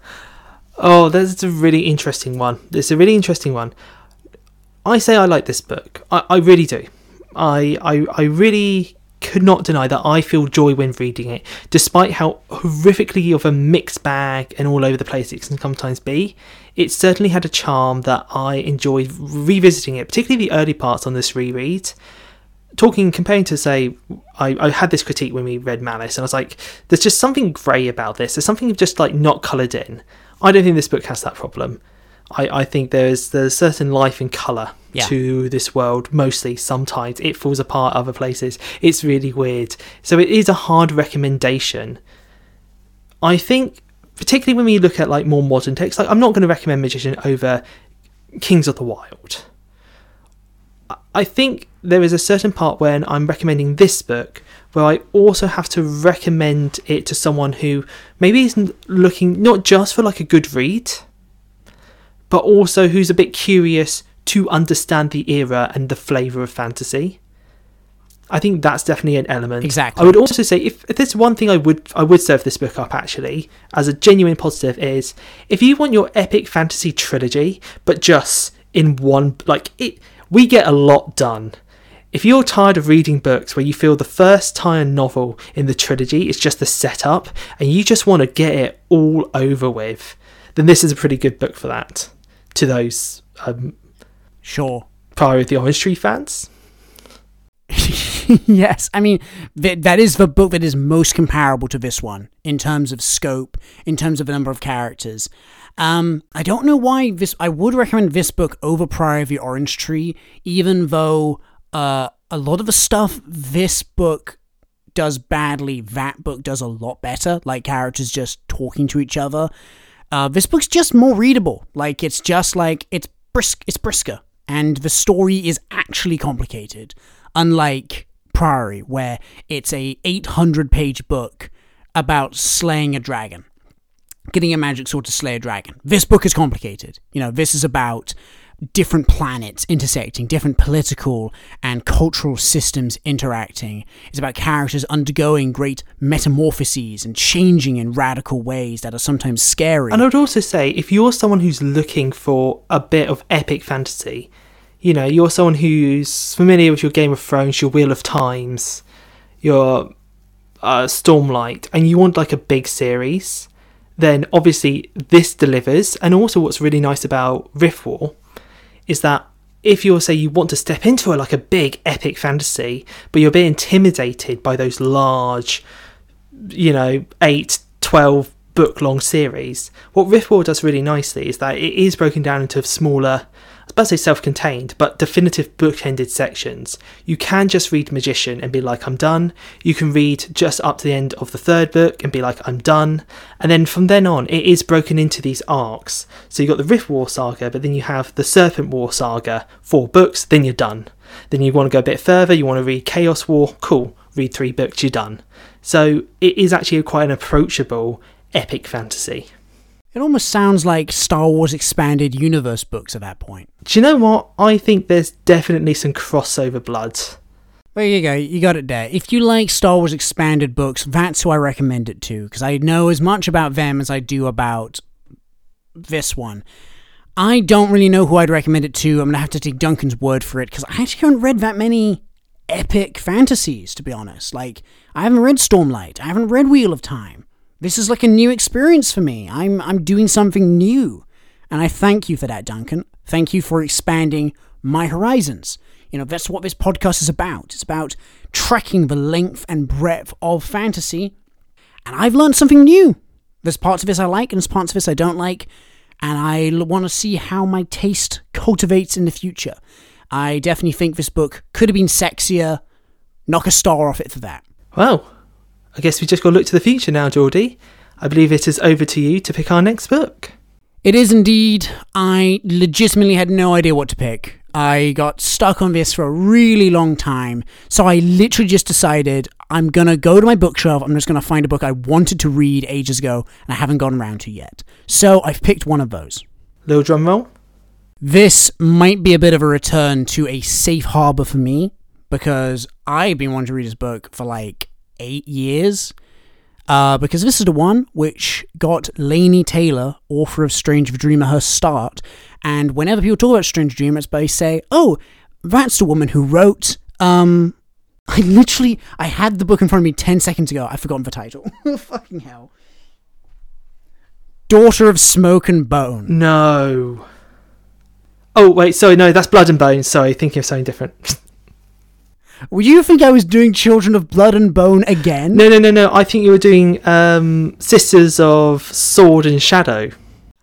Oh, that's a really interesting one. It's a really interesting one. I say I like this book. I really do. I really could not deny that I feel joy when reading it, despite how horrifically of a mixed bag and all over the place it can sometimes be. It certainly had a charm that I enjoyed revisiting it, particularly the early parts on this reread. Comparing to, say, I had this critique when we read Malice, and I was like, there's just something grey about this. There's something just like not coloured in. I don't think this book has that problem. I think there's a certain life and colour to this world, mostly. Sometimes it falls apart other places. It's really weird. So it is a hard recommendation. I think, particularly when we look at like more modern texts, like I'm not going to recommend Magician over Kings of the Wild. I think there is a certain part when I'm recommending this book where I also have to recommend it to someone who maybe isn't looking not just for like a good read, but also who's a bit curious to understand the era and the flavour of fantasy. I think that's definitely an element. Exactly. I would also say, if there's one thing I would serve this book up actually as a genuine positive, is if you want your epic fantasy trilogy, but just in one, like it, we get a lot done. If you're tired of reading books where you feel the first tie-in novel in the trilogy is just the setup and you just want to get it all over with, then this is a pretty good book for that. To those sure Priory of the Orange Tree fans. Yes, I mean, that is the book that is most comparable to this one in terms of scope, in terms of the number of characters. I don't know why I would recommend this book over Priory of the Orange Tree, even though a lot of the stuff this book does badly, that book does a lot better, like characters just talking to each other. This book's just more readable. Like, it's just like, it's brisker, and the story is actually complicated, unlike Priory, where it's a 800-page book about slaying a dragon, getting a magic sword to slay a dragon. This book is complicated. You know, this is about different planets intersecting, different political and cultural systems interacting. It's about characters undergoing great metamorphoses and changing in radical ways that are sometimes scary. And I would also say, if you're someone who's looking for a bit of epic fantasy, you know, you're someone who's familiar with your Game of Thrones, your Wheel of Times, your Stormlight, and you want like a big series, then obviously this delivers. And also what's really nice about Riftwar is that if you're, say, you want to step into a big epic fantasy, but you're a bit intimidated by those large, 8, 12 book long series, what Riftwar does really nicely is that it is broken down into smaller, I was about to say self-contained, but definitive book-ended sections. You can just read Magician and be like, I'm done. You can read just up to the end of the third book and be like, I'm done. And then from then on, it is broken into these arcs. So you've got the Riftwar saga, but then you have the Serpent War saga, 4 books, then you're done. Then you want to go a bit further, you want to read Chaos War, cool, read 3 books, you're done. So it is actually quite an approachable epic fantasy. It almost sounds like Star Wars Expanded Universe books at that point. Do you know what? I think there's definitely some crossover blood. There you go, you got it there. If you like Star Wars Expanded books, that's who I recommend it to, because I know as much about them as I do about this one. I don't really know who I'd recommend it to. I'm going to have to take Duncan's word for it, because I actually haven't read that many epic fantasies, to be honest. Like, I haven't read Stormlight, I haven't read Wheel of Time. This is like a new experience for me. I'm doing something new. And I thank you for that, Duncan. Thank you for expanding my horizons. That's what this podcast is about. It's about tracking the length and breadth of fantasy. And I've learned something new. There's parts of this I like and there's parts of this I don't like. And I want to see how my taste cultivates in the future. I definitely think this book could have been sexier. Knock a star off it for that. Well, I guess we just got to look to the future now, Geordie. I believe it is over to you to pick our next book. It is indeed. I legitimately had no idea what to pick. I got stuck on this for a really long time, so I literally just decided I'm going to go to my bookshelf, I'm just going to find a book I wanted to read ages ago, and I haven't gotten around to yet. So I've picked one of those. Little drum roll. This might be a bit of a return to a safe harbor for me, because I've been wanting to read this book for 8 years, because this is the one which got Laini Taylor, author of Strange Dreamer, her start. And whenever people talk about Strange Dreamer, they say, oh, that's the woman who wrote, I had the book in front of me 10 seconds ago, I've forgotten the title. Fucking hell. Daughter of Smoke and Bone. No. Oh, wait, sorry, no, that's Blood and Bone. Sorry, thinking of something different. Would you think I was doing Children of Blood and Bone again? No. I think you were doing Sisters of Sword and Shadow.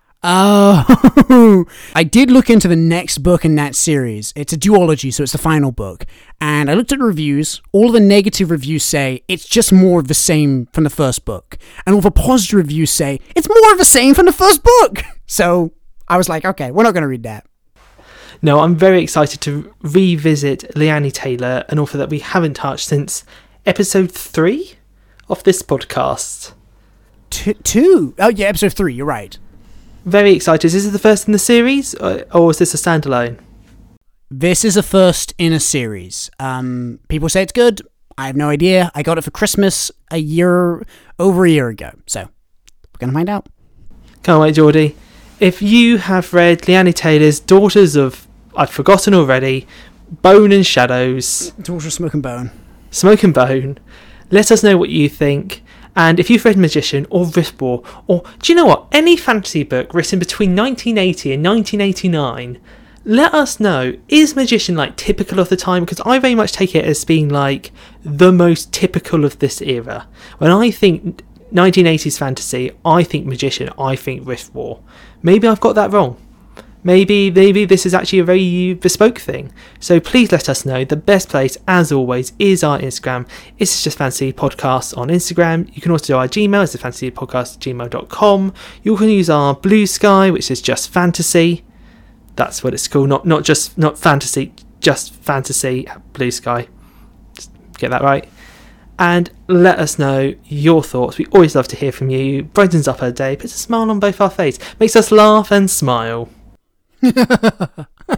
Oh, I did look into the next book in that series. It's a duology, so it's the final book. And I looked at the reviews. All of the negative reviews say it's just more of the same from the first book. And all the positive reviews say it's more of the same from the first book. So I was like, okay, we're not going to read that. No, I'm very excited to revisit Laini Taylor, an author that we haven't touched since episode 3 of this podcast. 2? Oh, yeah, episode 3, you're right. Very excited. Is this the first in the series, or is this a standalone? This is a first in a series. People say it's good. I have no idea. I got it for Christmas over a year ago. So, we're going to find out. Can't wait, Geordie. If you have read Laini Taylor's Daughters of, I've forgotten already, Bone and Shadows. Daughter of Smoke and Bone. Smoke and Bone. Let us know what you think. And if you've read Magician or Riftwar, or do you know what? Any fantasy book written between 1980 and 1989, let us know. Is Magician typical of the time? Because I very much take it as being the most typical of this era. When I think 1980s fantasy, I think Magician, I think Riftwar. Maybe I've got that wrong. Maybe this is actually a very bespoke thing. So please let us know. The best place, as always, is our Instagram. It's Just Fantasy Podcast on Instagram. You can also do our Gmail. It's thefantasypodcast@gmail.com. You can use our Blue Sky, which is Just Fantasy. That's what it's called. Not fantasy, just fantasy. Blue Sky. Just get that right. And let us know your thoughts. We always love to hear from you. Brightens up our day, puts a smile on both our face, makes us laugh and smile.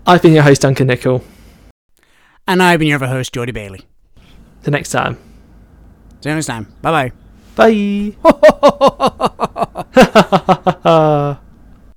I've been your host, Duncan Nicol. And I've been your other host, Geordie Bailey. The next time. See you next time. Bye-bye. Bye.